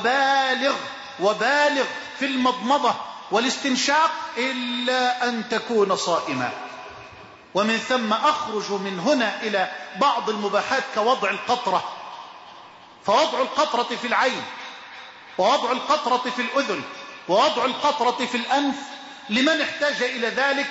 وبالغ في المضمضة والاستنشاق إلا أن تكون صائما. ومن ثم أخرج من هنا إلى بعض المباحات كوضع القطرة، فوضع القطرة في العين، ووضع القطرة في الأذن، ووضع القطرة في الأنف لمن احتاج إلى ذلك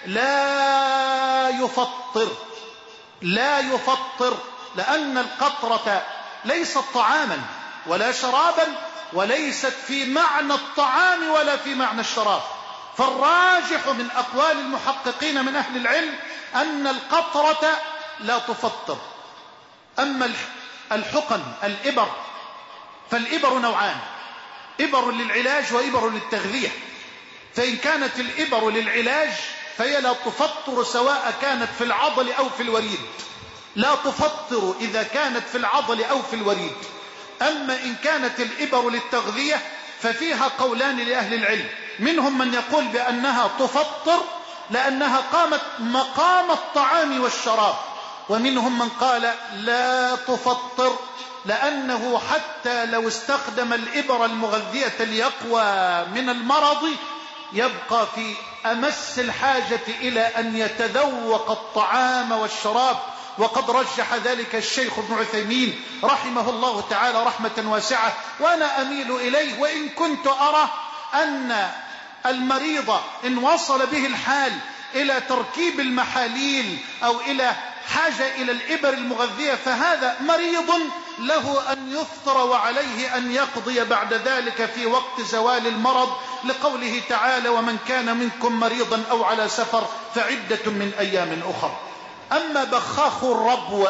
لا يفطر، لأن القطرة ليست طعاما ولا شرابا، وليست في معنى الطعام ولا في معنى الشراب. فالراجح من أقوال المحققين من أهل العلم أن القطرة لا تفطر. أما الحقن الإبر فالإبر نوعان: إبر للعلاج وإبر للتغذية. فإن كانت الإبر للعلاج فهي لا تفطر سواء كانت في العضل أو في الوريد، لا تفطر إذا كانت في العضل أو في الوريد. أما إن كانت الإبر للتغذية ففيها قولان لأهل العلم، منهم من يقول بأنها تفطر لأنها قامت مقام الطعام والشراب، ومنهم من قال لا تفطر لأنه حتى لو استخدم الإبر المغذية ليقوى من المرض يبقى في أمس الحاجة إلى أن يتذوق الطعام والشراب. وقد رجح ذلك الشيخ ابن عثيمين رحمه الله تعالى رحمة واسعة، وأنا أميل إليه، وإن كنت أرى أن المريض إن وصل به الحال إلى تركيب المحاليل أو إلى حاجة إلى الإبر المغذية فهذا مريض له أن يفطر وعليه أن يقضي بعد ذلك في وقت زوال المرض، لقوله تعالى: ومن كان منكم مريضا أو على سفر فعدة من أيام أخر. أما بخاخ الربو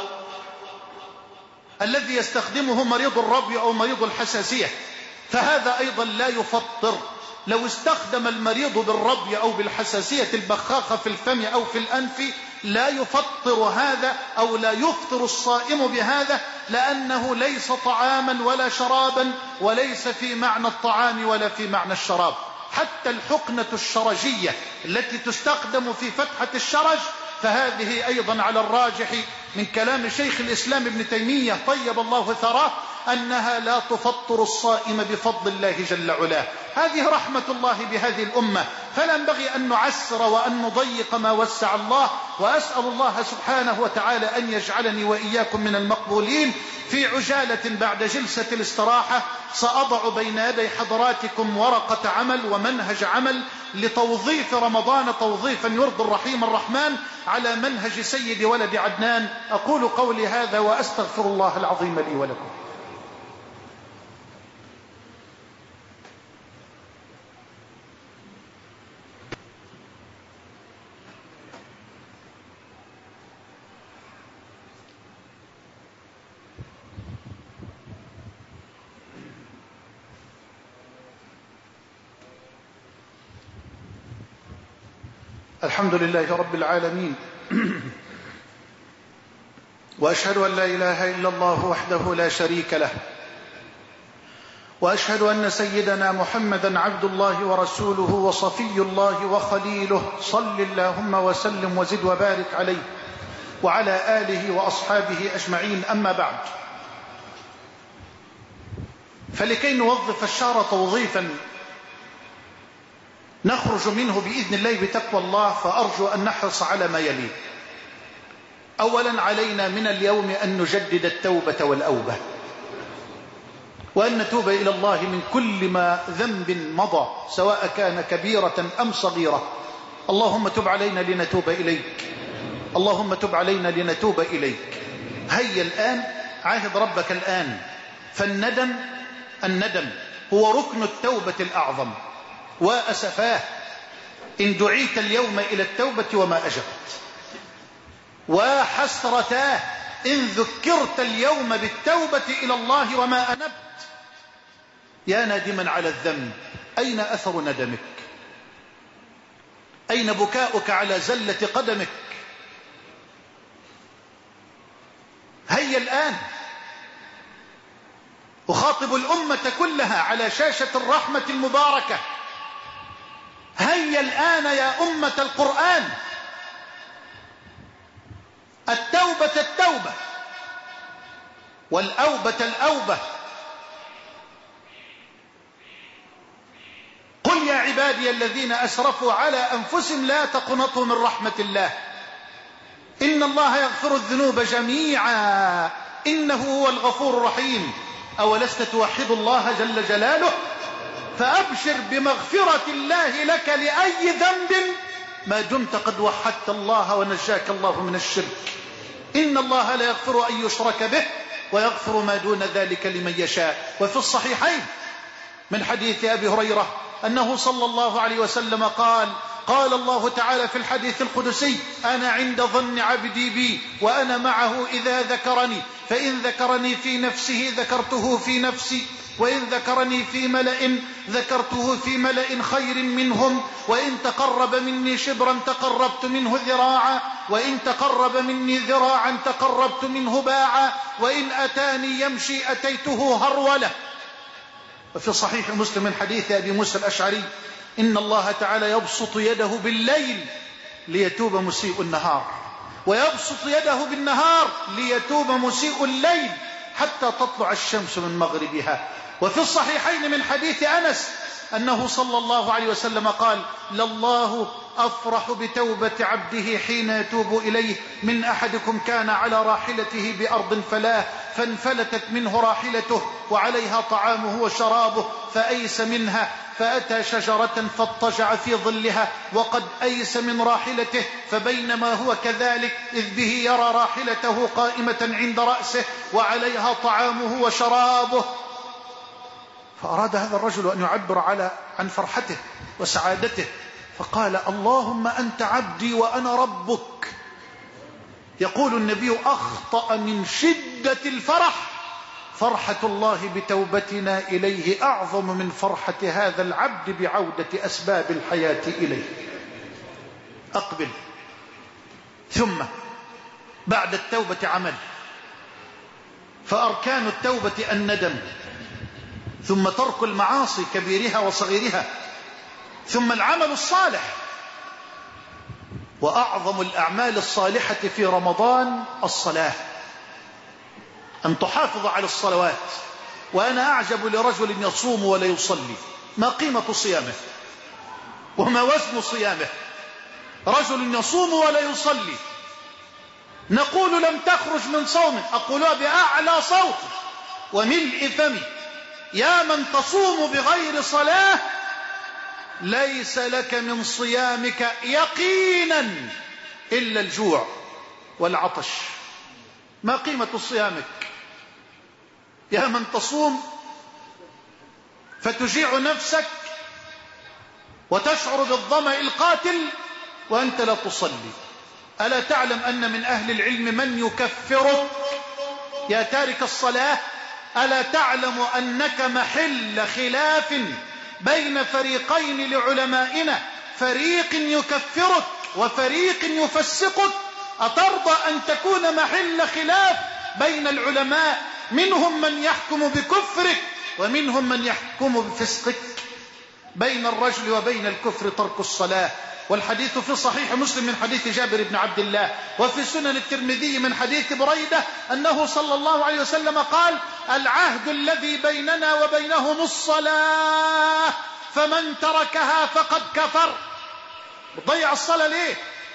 الذي يستخدمه مريض الربو أو مريض الحساسية فهذا أيضا لا يفطر. لو استخدم المريض بالربو أو بالحساسية البخاخة في الفم أو في الأنف لا يفطر هذا أو لا يفطر الصائم بهذا، لأنه ليس طعاما ولا شرابا، وليس في معنى الطعام ولا في معنى الشراب. حتى الحقنة الشرجية التي تستخدم في فتحة الشرج فهذه أيضا على الراجح من كلام شيخ الإسلام ابن تيمية طيب الله ثراه أنها لا تفطر الصائم بفضل الله جل علاه. هذه رحمة الله بهذه الأمة، فلا ينبغي أن نعسر وأن نضيق ما وسع الله. وأسأل الله سبحانه وتعالى أن يجعلني وإياكم من المقبولين. في عجالة بعد جلسة الاستراحة سأضع بين يدي حضراتكم ورقة عمل ومنهج عمل لتوظيف رمضان توظيفا يرضي الرحيم الرحمن على منهج سيد ولد عدنان. أقول قولي هذا وأستغفر الله العظيم لي ولكم. الحمد لله رب العالمين، وأشهد أن لا إله إلا الله وحده لا شريك له، وأشهد أن سيدنا محمدا عبد الله ورسوله وصفي الله وخليله، صل اللهم وسلم وزد وبارك عليه وعلى آله وأصحابه أجمعين. أما بعد، فلكي نوظف الشهر توظيفا نخرج منه بإذن الله بتقوى الله، فأرجو أن نحرص على ما يلي. أولا، علينا من اليوم أن نجدد التوبة والأوبة، وأن نتوب إلى الله من كل ما ذنب مضى سواء كان كبيرة أم صغيرة. اللهم تب علينا لنتوب إليك، اللهم تب علينا لنتوب إليك. هيا الآن عاهد ربك الآن، الندم هو ركن التوبة الأعظم. وأسفاه إن دعيت اليوم إلى التوبة وما أجبت، وحسرتاه إن ذكرت اليوم بالتوبة إلى الله وما أنبت. يا نادما على الذنب، أين أثر ندمك؟ أين بكاؤك على زلة قدمك؟ هيا الآن أخاطب الأمة كلها على شاشة الرحمة المباركة، هيا الآن يا أمة القرآن، التوبة والأوبة الأوبة. قل يا عبادي الذين أسرفوا على أنفسهم لا تقنطوا من رحمة الله إن الله يغفر الذنوب جميعا إنه هو الغفور الرحيم. أولست توحد الله جل جلاله؟ فأبشر بمغفرة الله لك لأي ذنب ما دمت قد وحدت الله ونجاك الله من الشرك. إن الله لا يغفر أن يشرك به ويغفر ما دون ذلك لمن يشاء. وفي الصحيحين من حديث أبي هريرة أنه صلى الله عليه وسلم قال الله تعالى في الحديث القدسي: أنا عند ظن عبدي بي وأنا معه إذا ذكرني، فإن ذكرني في نفسه ذكرته في نفسي، وإن ذكرني في ملأ ذكرته في ملأ خير منهم، وإن تقرب مني شبرا تقربت منه ذراعا، وإن تقرب مني ذراعا تقربت منه باعا، وإن أتاني يمشي أتيته هرولة. وفي صحيح مسلم من حديث أبي موسى الأشعري: إن الله تعالى يبسط يده بالليل ليتوب مسيء النهار، ويبسط يده بالنهار ليتوب مسيء الليل حتى تطلع الشمس من مغربها. وفي الصحيحين من حديث أنس أنه صلى الله عليه وسلم قال: لله أفرح بتوبة عبده حين يتوب إليه من أحدكم كان على راحلته بأرض فلاه فانفلتت منه راحلته وعليها طعامه وشرابه فأيس منها فأتى شجرة فاضطجع في ظلها وقد أيس من راحلته، فبينما هو كذلك إذ به يرى راحلته قائمة عند رأسه وعليها طعامه وشرابه. فأراد هذا الرجل أن يعبر عن فرحته وسعادته، فقال: اللهم أنت عبدي وأنا ربك. يقول النبي: أخطأ من شدة الفرح، فرحة الله بتوبتنا إليه أعظم من فرحة هذا العبد بعودة أسباب الحياة إليه. أقبل. ثم بعد التوبة عمل، فأركان التوبة الندم، ثم ترك المعاصي كبيرها وصغيرها، ثم العمل الصالح. وأعظم الأعمال الصالحة في رمضان الصلاة، أن تحافظ على الصلوات. وأنا أعجب لرجل يصوم ولا يصلي، ما قيمة صيامه وما وزن صيامه؟ رجل يصوم ولا يصلي، نقول: لم تخرج من صوم، أقولها بأعلى صوت وملء فمي: يا من تصوم بغير صلاة ليس لك من صيامك يقينا إلا الجوع والعطش. ما قيمة صيامك؟ يا من تصوم فتجيع نفسك وتشعر بالظمأ القاتل وأنت لا تصلي. ألا تعلم أن من أهل العلم من يكفرك يا تارك الصلاة؟ ألا تعلم أنك محل خلاف بين فريقين لعلمائنا، فريق يكفرك وفريق يفسقك؟ أترضى أن تكون محل خلاف بين العلماء، منهم من يحكم بكفرك ومنهم من يحكم بفسقك؟ بين الرجل وبين الكفر ترك الصلاة. والحديث في صحيح مسلم من حديث جابر بن عبد الله، وفي سنن الترمذي من حديث بريدة أنه صلى الله عليه وسلم قال: العهد الذي بيننا وبينهم الصلاة فمن تركها فقد كفر. بتضيع الصلاة ليه؟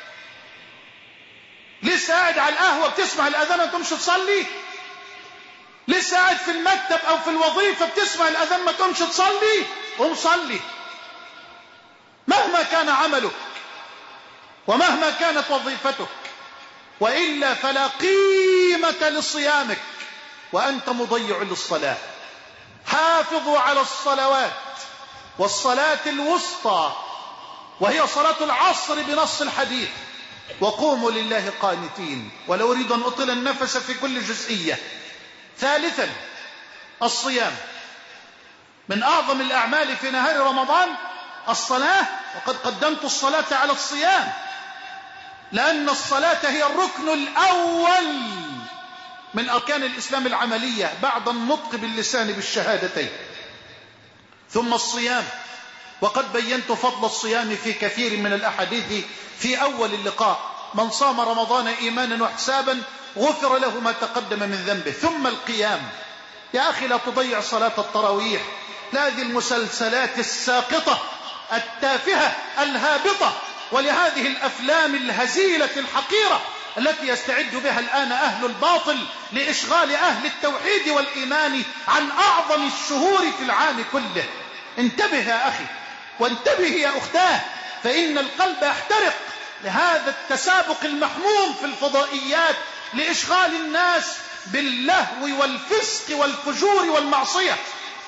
لسه قاعد على القهوة بتسمع الأذان ما تقومش تصلي؟ لسه قاعد في المكتب أو في الوظيفة بتسمع الأذان ما تقومش تصلي؟ قوم صلي مهما كان عملك ومهما كانت وظيفتك، وإلا فلا قيمة لصيامك وأنت مضيع للصلاة. حافظوا على الصلوات، والصلاة الوسطى وهي صلاة العصر بنص الحديث: وقوموا لله قانتين. ولو أريد أن أطيل النفس في كل جزئية. ثالثا الصيام، من أعظم الأعمال في نهار رمضان الصلاة، وقد قدمت الصلاة على الصيام لأن الصلاة هي الركن الأول من أركان الإسلام العملية بعد النطق باللسان بالشهادتين. ثم الصيام وقد بينت فضل الصيام في كثير من الأحاديث في أول اللقاء. من صام رمضان إيمانا واحتسابا غفر له ما تقدم من ذنبه. ثم القيام. يا أخي لا تضيع صلاة التراويح لهذه المسلسلات الساقطة التافهة الهابطة، ولهذه الأفلام الهزيلة الحقيرة التي يستعد بها الآن أهل الباطل لإشغال أهل التوحيد والإيمان عن أعظم الشهور في العام كله. انتبه يا أخي وانتبه يا أختاه، فإن القلب يحترق لهذا التسابق المحموم في الفضائيات لإشغال الناس باللهو والفسق والفجور والمعصية.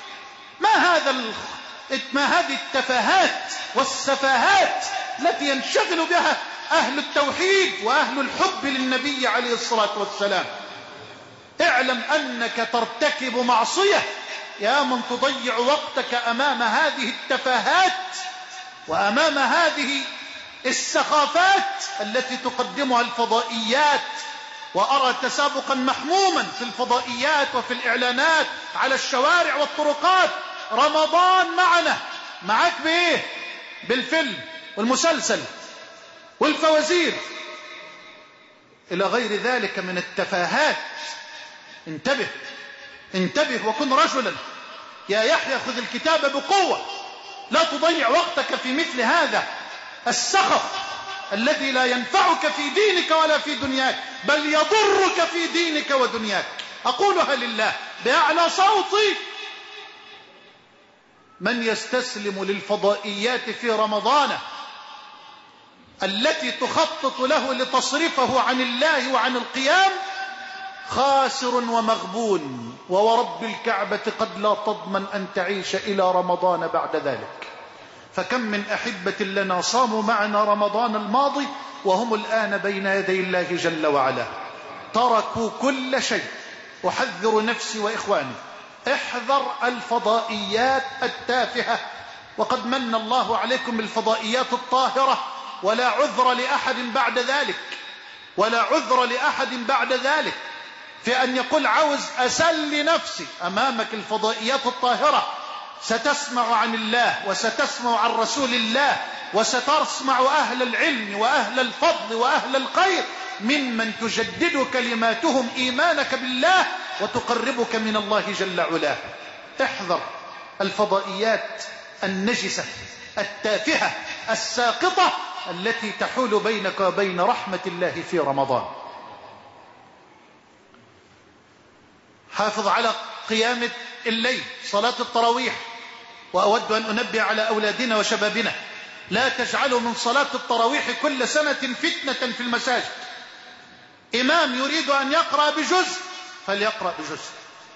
ما هذه التفاهات والسفاهات التي ينشغل بها أهل التوحيد وأهل الحب للنبي عليه الصلاة والسلام؟ اعلم أنك ترتكب معصية يا من تضيع وقتك أمام هذه التفاهات وأمام هذه السخافات التي تقدمها الفضائيات. وأرى تسابقا محموما في الفضائيات وفي الإعلانات على الشوارع والطرقات. رمضان معنا، معك بإيه؟ بالفيلم والمسلسل والفوازير إلى غير ذلك من التفاهات. انتبه وكن رجلا يا يحيى، خذ الكتاب بقوة، لا تضيع وقتك في مثل هذا السخف الذي لا ينفعك في دينك ولا في دنياك، بل يضرك في دينك ودنياك. أقولها لله بأعلى صوتي: من يستسلم للفضائيات في رمضان التي تخطط له لتصرفه عن الله وعن القيام خاسر ومغبون، وورب الكعبة قد لا تضمن أن تعيش إلى رمضان بعد ذلك. فكم من أحبة لنا صاموا معنا رمضان الماضي وهم الآن بين يدي الله جل وعلا تركوا كل شيء. أحذر نفسي وإخواني، احذر الفضائيات التافهة، وقد من الله عليكم بالفضائيات الطاهرة، ولا عذر لأحد بعد ذلك في أن يقول عاوز أسلي نفسي أمامك الفضائيات الطاهرة. ستسمع عن الله وستسمع عن رسول الله وستسمع أهل العلم وأهل الفضل وأهل الخير ممن تجدد كلماتهم إيمانك بالله وتقربك من الله جل علاه. احذر الفضائيات النجسة التافهة الساقطة التي تحول بينك وبين رحمة الله في رمضان. حافظ على قيام الليل، صلاة التراويح. وأود أن أنبه على أولادنا وشبابنا: لا تجعلوا من صلاة التراويح كل سنة فتنة في المساجد. إمام يريد أن يقرأ بجزء فليقرأ بجزء،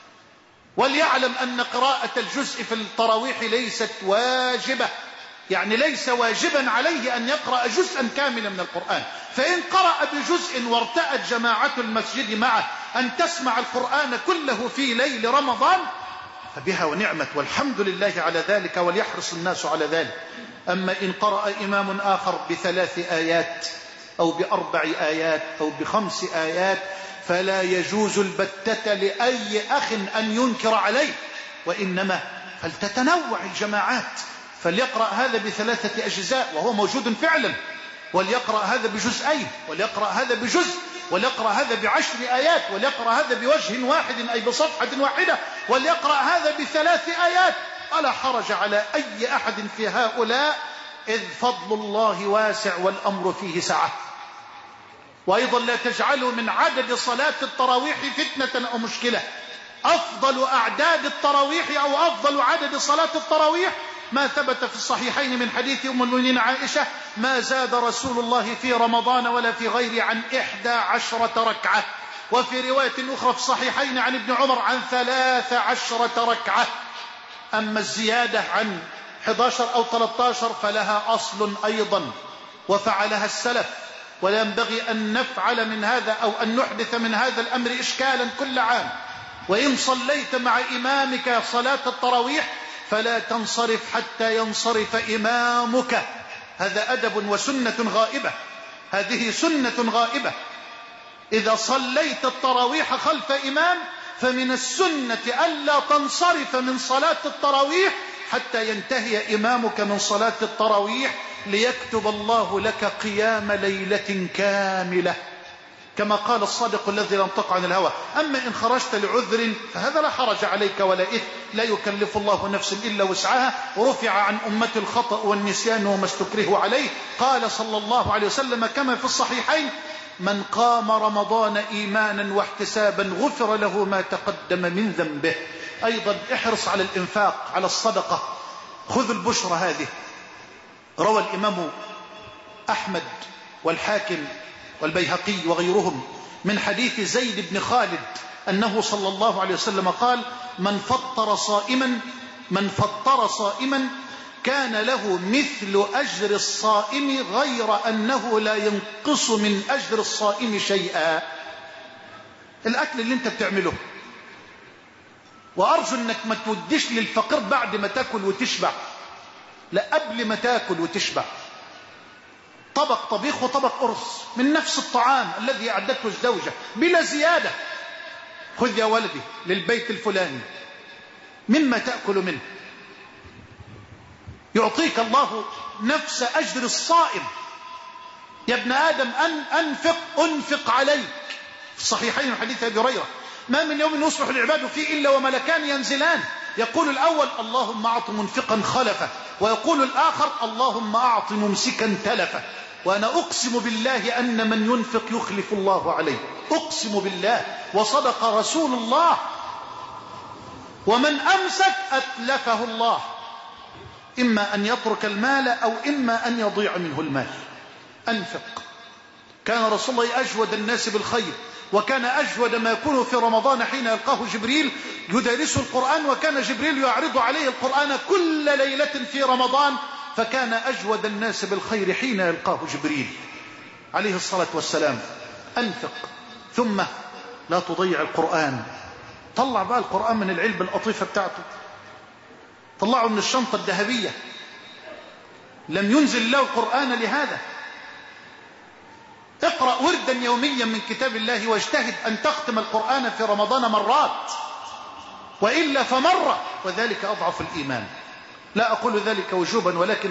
وليعلم أن قراءة الجزء في التراويح ليست واجبة، يعني ليس واجبا عليه أن يقرأ جزءا كاملا من القرآن. فإن قرأ بجزء وارتأت جماعة المسجد معه أن تسمع القرآن كله في ليل رمضان فبها ونعمت، والحمد لله على ذلك، وليحرص الناس على ذلك. أما إن قرأ إمام آخر ب3 آيات أو ب4 آيات أو ب5 آيات فلا يجوز البتة لأي أخ أن ينكر عليه، وإنما فلتتنوع الجماعات، فليقرأ هذا ب3 أجزاء وهو موجود فعلا، وليقرأ هذا بجزئين، وليقرأ هذا بجزء، وليقرأ هذا ب10 آيات، وليقرأ هذا بوجه واحد أي بصفحة واحدة، وليقرأ هذا ب3 آيات. ولا حرج على أي أحد في هؤلاء، إذ فضل الله واسع والأمر فيه سعة. وأيضا لا تجعلوا من عدد صلاة التراويح فتنة أو مشكلة. أفضل أعداد التراويح أو أفضل عدد صلاة التراويح ما ثبت في الصحيحين من حديث أم المؤمنين عائشة: ما زاد رسول الله في رمضان ولا في غيره عن 11 ركعة، وفي رواية أخرى في الصحيحين عن ابن عمر عن 13 ركعة. أما الزيادة عن 11 أو 13 فلها أصل أيضا وفعلها السلف، ولا ينبغي أن نفعل من هذا أو أن نحدث من هذا الأمر إشكالا كل عام. وإن صليت مع إمامك صلاة التراويح فلا تنصرف حتى ينصرف إمامك. هذا أدب وسنة غائبة، هذه سنة غائبة. إذا صليت التراويح خلف إمام فمن السنة ألا تنصرف من صلاة التراويح حتى ينتهي إمامك من صلاة التراويح ليكتب الله لك قيام ليلة كاملة، كما قال الصادق الذي لم تقع عن الهوى. أما إن خرجت لعذر فهذا لا حرج عليك ولا إثم، لا يكلف الله نفسا إلا وسعها، ورفع عن أمة الخطأ والنسيان وما استكره عليه. قال صلى الله عليه وسلم كما في الصحيحين: من قام رمضان إيمانا واحتسابا غفر له ما تقدم من ذنبه. أيضا احرص على الإنفاق، على الصدقة، خذ البشرى هذه. روى الإمام أحمد والحاكم والبيهقي وغيرهم من حديث زيد بن خالد أنه صلى الله عليه وسلم قال: من فطر صائما كان له مثل أجر الصائم غير أنه لا ينقص من أجر الصائم شيئا. الأكل اللي انت بتعمله، وأرجو أنك ما توديش للفقير بعد ما تاكل وتشبع، لا، قبل ما تاكل وتشبع. طبق طبيخ وطبق قرص من نفس الطعام الذي أعدته الزوجة بلا زيادة. خذ يا ولدي للبيت الفلاني مما تأكل منه، يعطيك الله نفس أجر الصائم. يا ابن آدم أنفق عليك. في الصحيحين من حديث أبي هريرة: ما من يوم يصبح العباد فيه إلا وملكان ينزلان، يقول الأول: اللهم أعط منفقا خلفه، ويقول الآخر: اللهم أعط ممسكا تلفه. وأنا أقسم بالله أن من ينفق يخلف الله عليه، أقسم بالله، وصدق رسول الله. ومن أمسك أتلفه الله، إما أن يترك المال أو إما أن يضيع منه المال. أنفق. كان رسول الله أجود الناس بالخير، وكان أجود ما يكون في رمضان حين يلقاه جبريل يدرسه القرآن، وكان جبريل يعرض عليه القرآن كل ليلة في رمضان، فكان أجود الناس بالخير حين يلقاه جبريل عليه الصلاة والسلام. أنفق. ثم لا تضيع القرآن. طلع بقى القرآن من العلبة القطيفة بتاعته، طلعه من الشنطة الذهبية. لم ينزل الله القرآن لهذا. اقرأ وردا يوميا من كتاب الله، واجتهد أن تختم القرآن في رمضان مرات، وإلا فمرة، وذلك أضعف الإيمان. لا أقول ذلك وجوبا، ولكن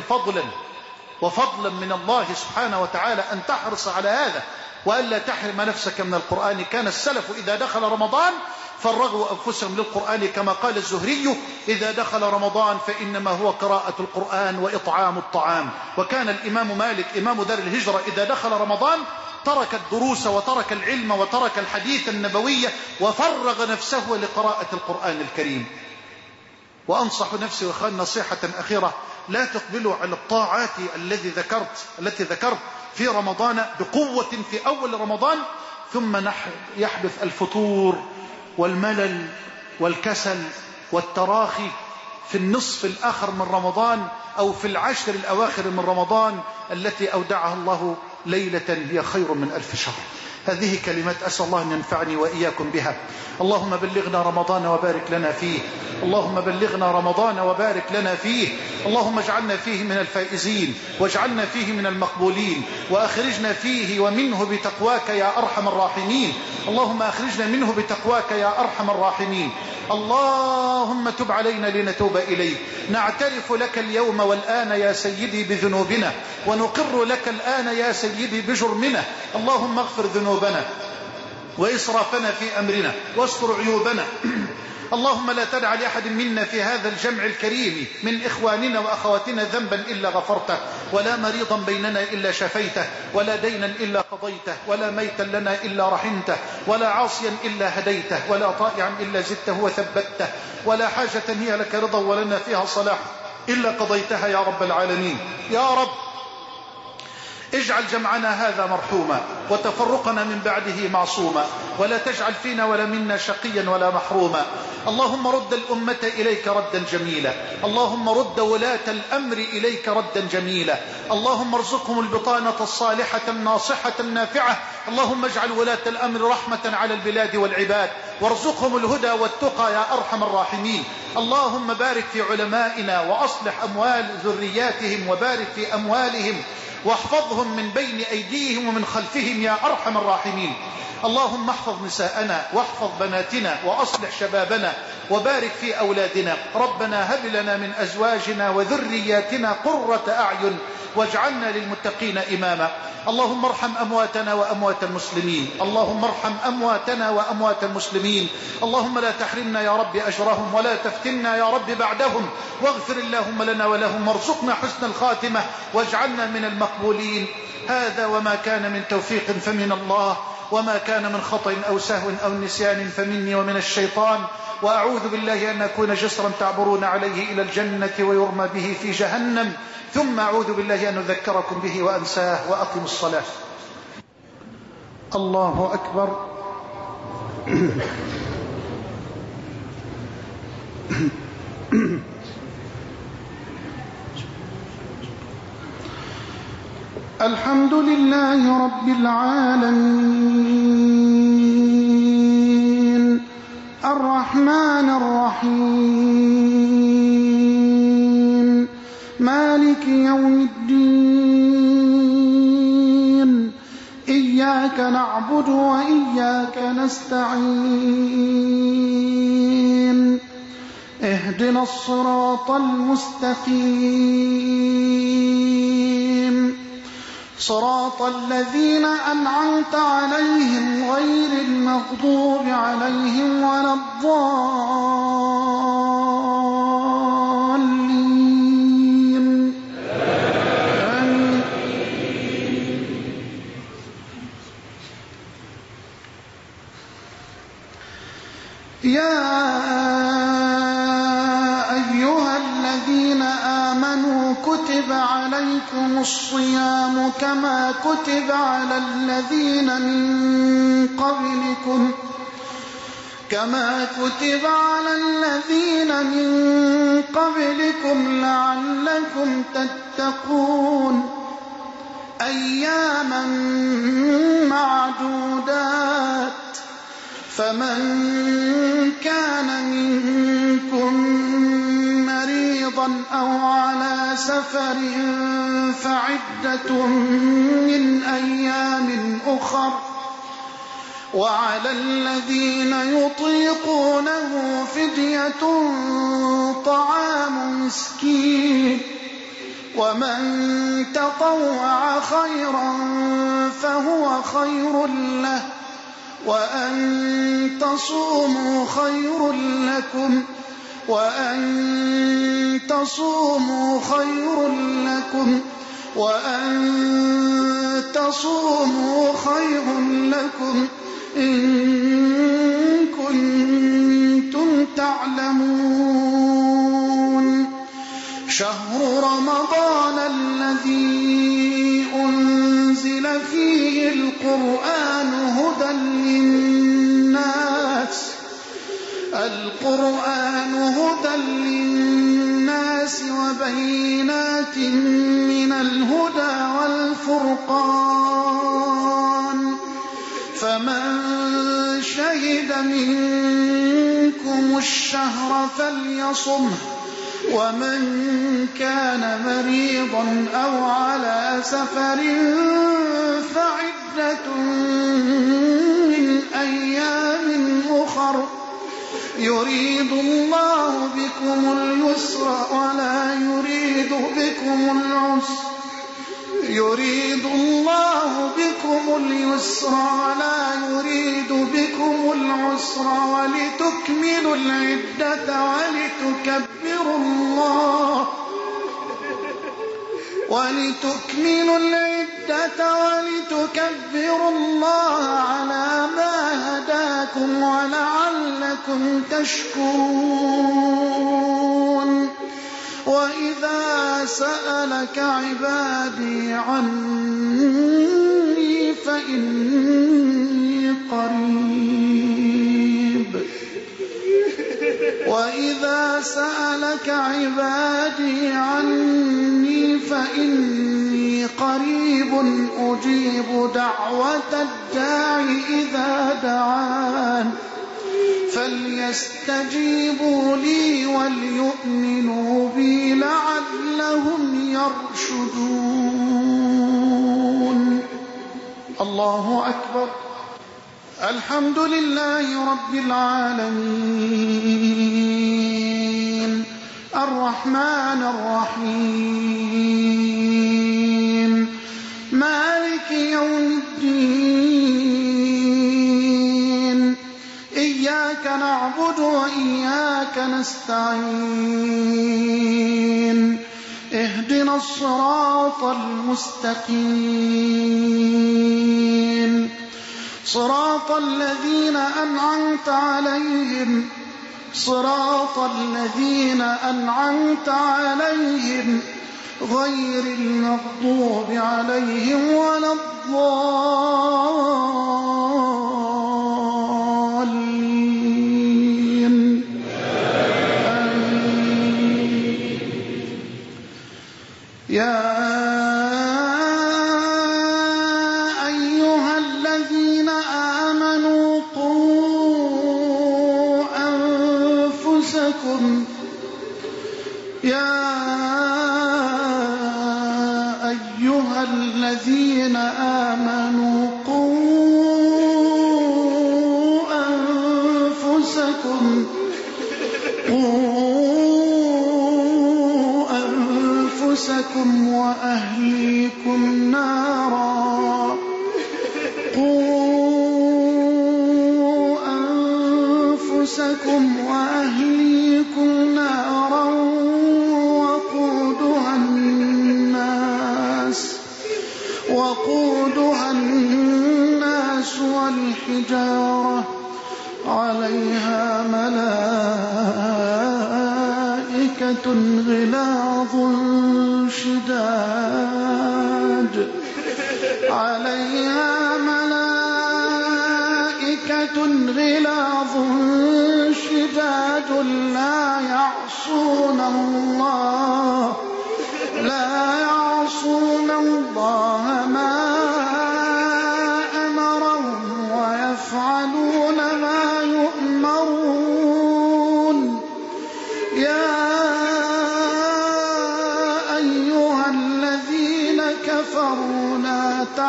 فضلا من الله سبحانه وتعالى أن تحرص على هذا، وألا تحرم نفسك من القرآن. كان السلف إذا دخل رمضان فرغوا أنفسهم للقرآن، كما قال الزهري: إذا دخل رمضان فإنما هو قراءة القرآن وإطعام الطعام. وكان الإمام مالك إمام دار الهجرة إذا دخل رمضان ترك الدروس وترك العلم وترك الحديث النبوي وفرغ نفسه لقراءة القرآن الكريم. وأنصح نفسي وإخواني نصيحة أخيرة: لا تقبلوا على الطاعات التي ذكرت في رمضان بقوة في أول رمضان، ثم يحدث الفتور والملل والكسل والتراخي في النصف الآخر من رمضان أو في العشر الأواخر من رمضان التي أودعها الله ليلة هي خير من 1000 شهر. هذه كلمات أسأل الله أن ينفعني وإياكم بها. اللهم بلغنا رمضان وبارك لنا فيه، اللهم بلغنا رمضان وبارك لنا فيه، اللهم اجعلنا فيه من الفائزين، واجعلنا فيه من المقبولين، وأخرجنا فيه ومنه بتقواك يا أرحم الراحمين. اللهم أخرجنا منه بتقواك يا أرحم الراحمين. اللهم تب علينا لنتوب إليك. نعترف لك اليوم والآن يا سيدي بذنوبنا، ونقر لك الآن يا سيدي بجرمنا. اللهم اغفر ذنوبنا وإسرافنا في أمرنا واستر عيوبنا. اللهم لا تدع لأحد منا في هذا الجمع الكريم من إخواننا وأخواتنا ذنبا إلا غفرته، ولا مريضا بيننا إلا شفيته، ولا دينا إلا قضيته، ولا ميتا لنا إلا رحمته، ولا عاصيا إلا هديته، ولا طائعا إلا زدته وثبته، ولا حاجة هي لك رضا ولنا فيها صلاح إلا قضيتها يا رب العالمين. يا رب اجعل جمعنا هذا مرحوما، وتفرقنا من بعده معصوما، ولا تجعل فينا ولا منا شقيا ولا محروما. اللهم رد الأمة إليك ردا جميلا، اللهم رد ولاة الأمر إليك ردا جميلا. اللهم ارزقهم البطانة الصالحة الناصحة النافعة. اللهم اجعل ولاة الأمر رحمة على البلاد والعباد، وارزقهم الهدى والتقى يا أرحم الراحمين. اللهم بارك في علمائنا، وأصلح أموال ذرياتهم، وبارك في أموالهم، واحفظهم من بين أيديهم ومن خلفهم يا أرحم الراحمين. اللهم احفظ نساءنا واحفظ بناتنا وأصلح شبابنا وبارك في أولادنا. ربنا هب لنا من أزواجنا وذرياتنا قرة أعين واجعلنا للمتقين إماما. اللهم ارحم أمواتنا وأموات المسلمين، اللهم ارحم أمواتنا وأموات المسلمين. اللهم لا تحرمنا يا رب أجرهم ولا تفتنا يا رب بعدهم، واغفر اللهم لنا ولهم وارزقنا حسن الخاتمة واجعلنا من المقبولين. هذا وما كان من توفيق فمن الله، وما كان من خطأ أو سهو أو نسيان فمني ومن الشيطان. وأعوذ بالله أن أكون جسرا تعبرون عليه إلى الجنة ويرمى به في جهنم، ثم أعوذ بالله أن أذكركم به وأنساه. وأقم الصلاة. الله أكبر. الحمد لله رب العالمين الرحمن الرحيم مالك يوم الدين إياك نعبد وإياك نستعين اهدنا الصراط المستقيم صراط الذين أنعمت عليهم غير المغضوب عليهم ولا الضالين. آمين. يا أيها الذين آمنوا كتب عليكم الصيام كما كتب على الذين من قبلكم لعلكم تتقون أياما معدودات فمن كان منكم مريضا أو على سفر فعدة من أيام أخر وعلى الذين يطيقونه فدية طعام مسكين ومن تطوع خيرا فهو خير له وأن تصوموا خير لكم إن كنتم تعلمون. شهر رمضان الذي أنزل فيه القرآن هدى للناس وبينات من الهدى والفرقان فمن شهد منكم الشهر فليصمه ومن كان مريضا أو على سفر فعدة من أيام أخر يريد الله بكم اليسر ولا يريد بكم العسر ولتكملوا العدة ولتكبروا الله على ما هداكم ولعلكم تشكرون. وإذا سألك عبادي عني فإني قريب أجيب دعوة الداع إذا دعان فليستجيبوا لي وليؤمنوا بي لعلهم يرشدون. الحمد لله رب العالمين الرحمن الرحيم مالك يوم الدين إياك نعبد وإياك نستعين اهدنا الصراط المستقيم صراط الذين أنعمت عليهم غير المغضوب عليهم ولا الضالين آمين. يا أيها الذين آمنوا قوا أنفسكم وأهليكم نارا وقودها الناس والحجارة عليها ملائكة غلاظ شداد لا يعصون الله ما أمرهم ويفعلون ما يؤمرون يا أيها الذين كفروا لا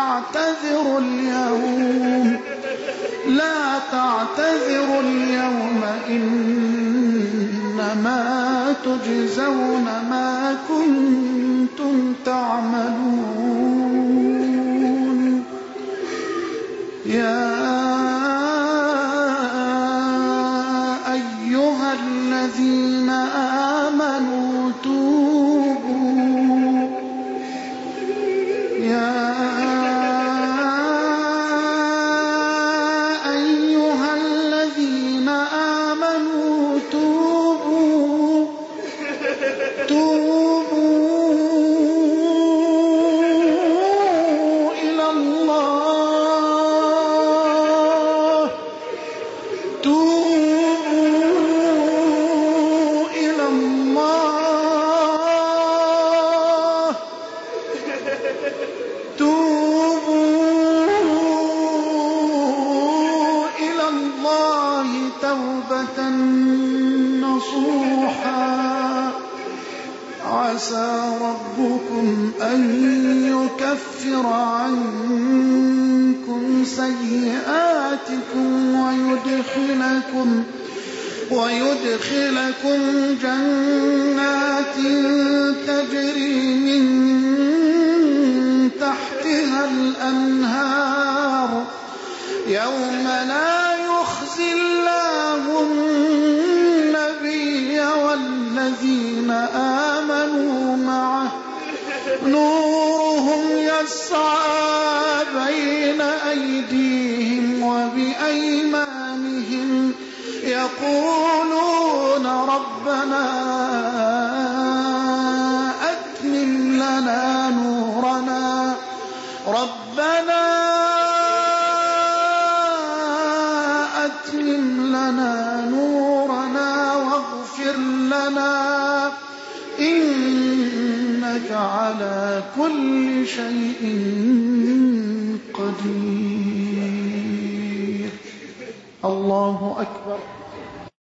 تعتذروا اليوم إنما تجزون ما كنتم تعملون يا أيها الذين آمنوا توبوا إلى الله توبة نصوحا عسى ربكم أن يكفر عنكم سيئاتكم ويدخلكم جنات تجري من تحتها الأنهار يوم لا يخزي الله النبي والذين آمنوا معه نورهم يسعى بين أيديهم وبأيمانهم يقولون ربنا أتمم لنا نورنا واغفر لنا إنك على كل شيء قدير. الله أكبر.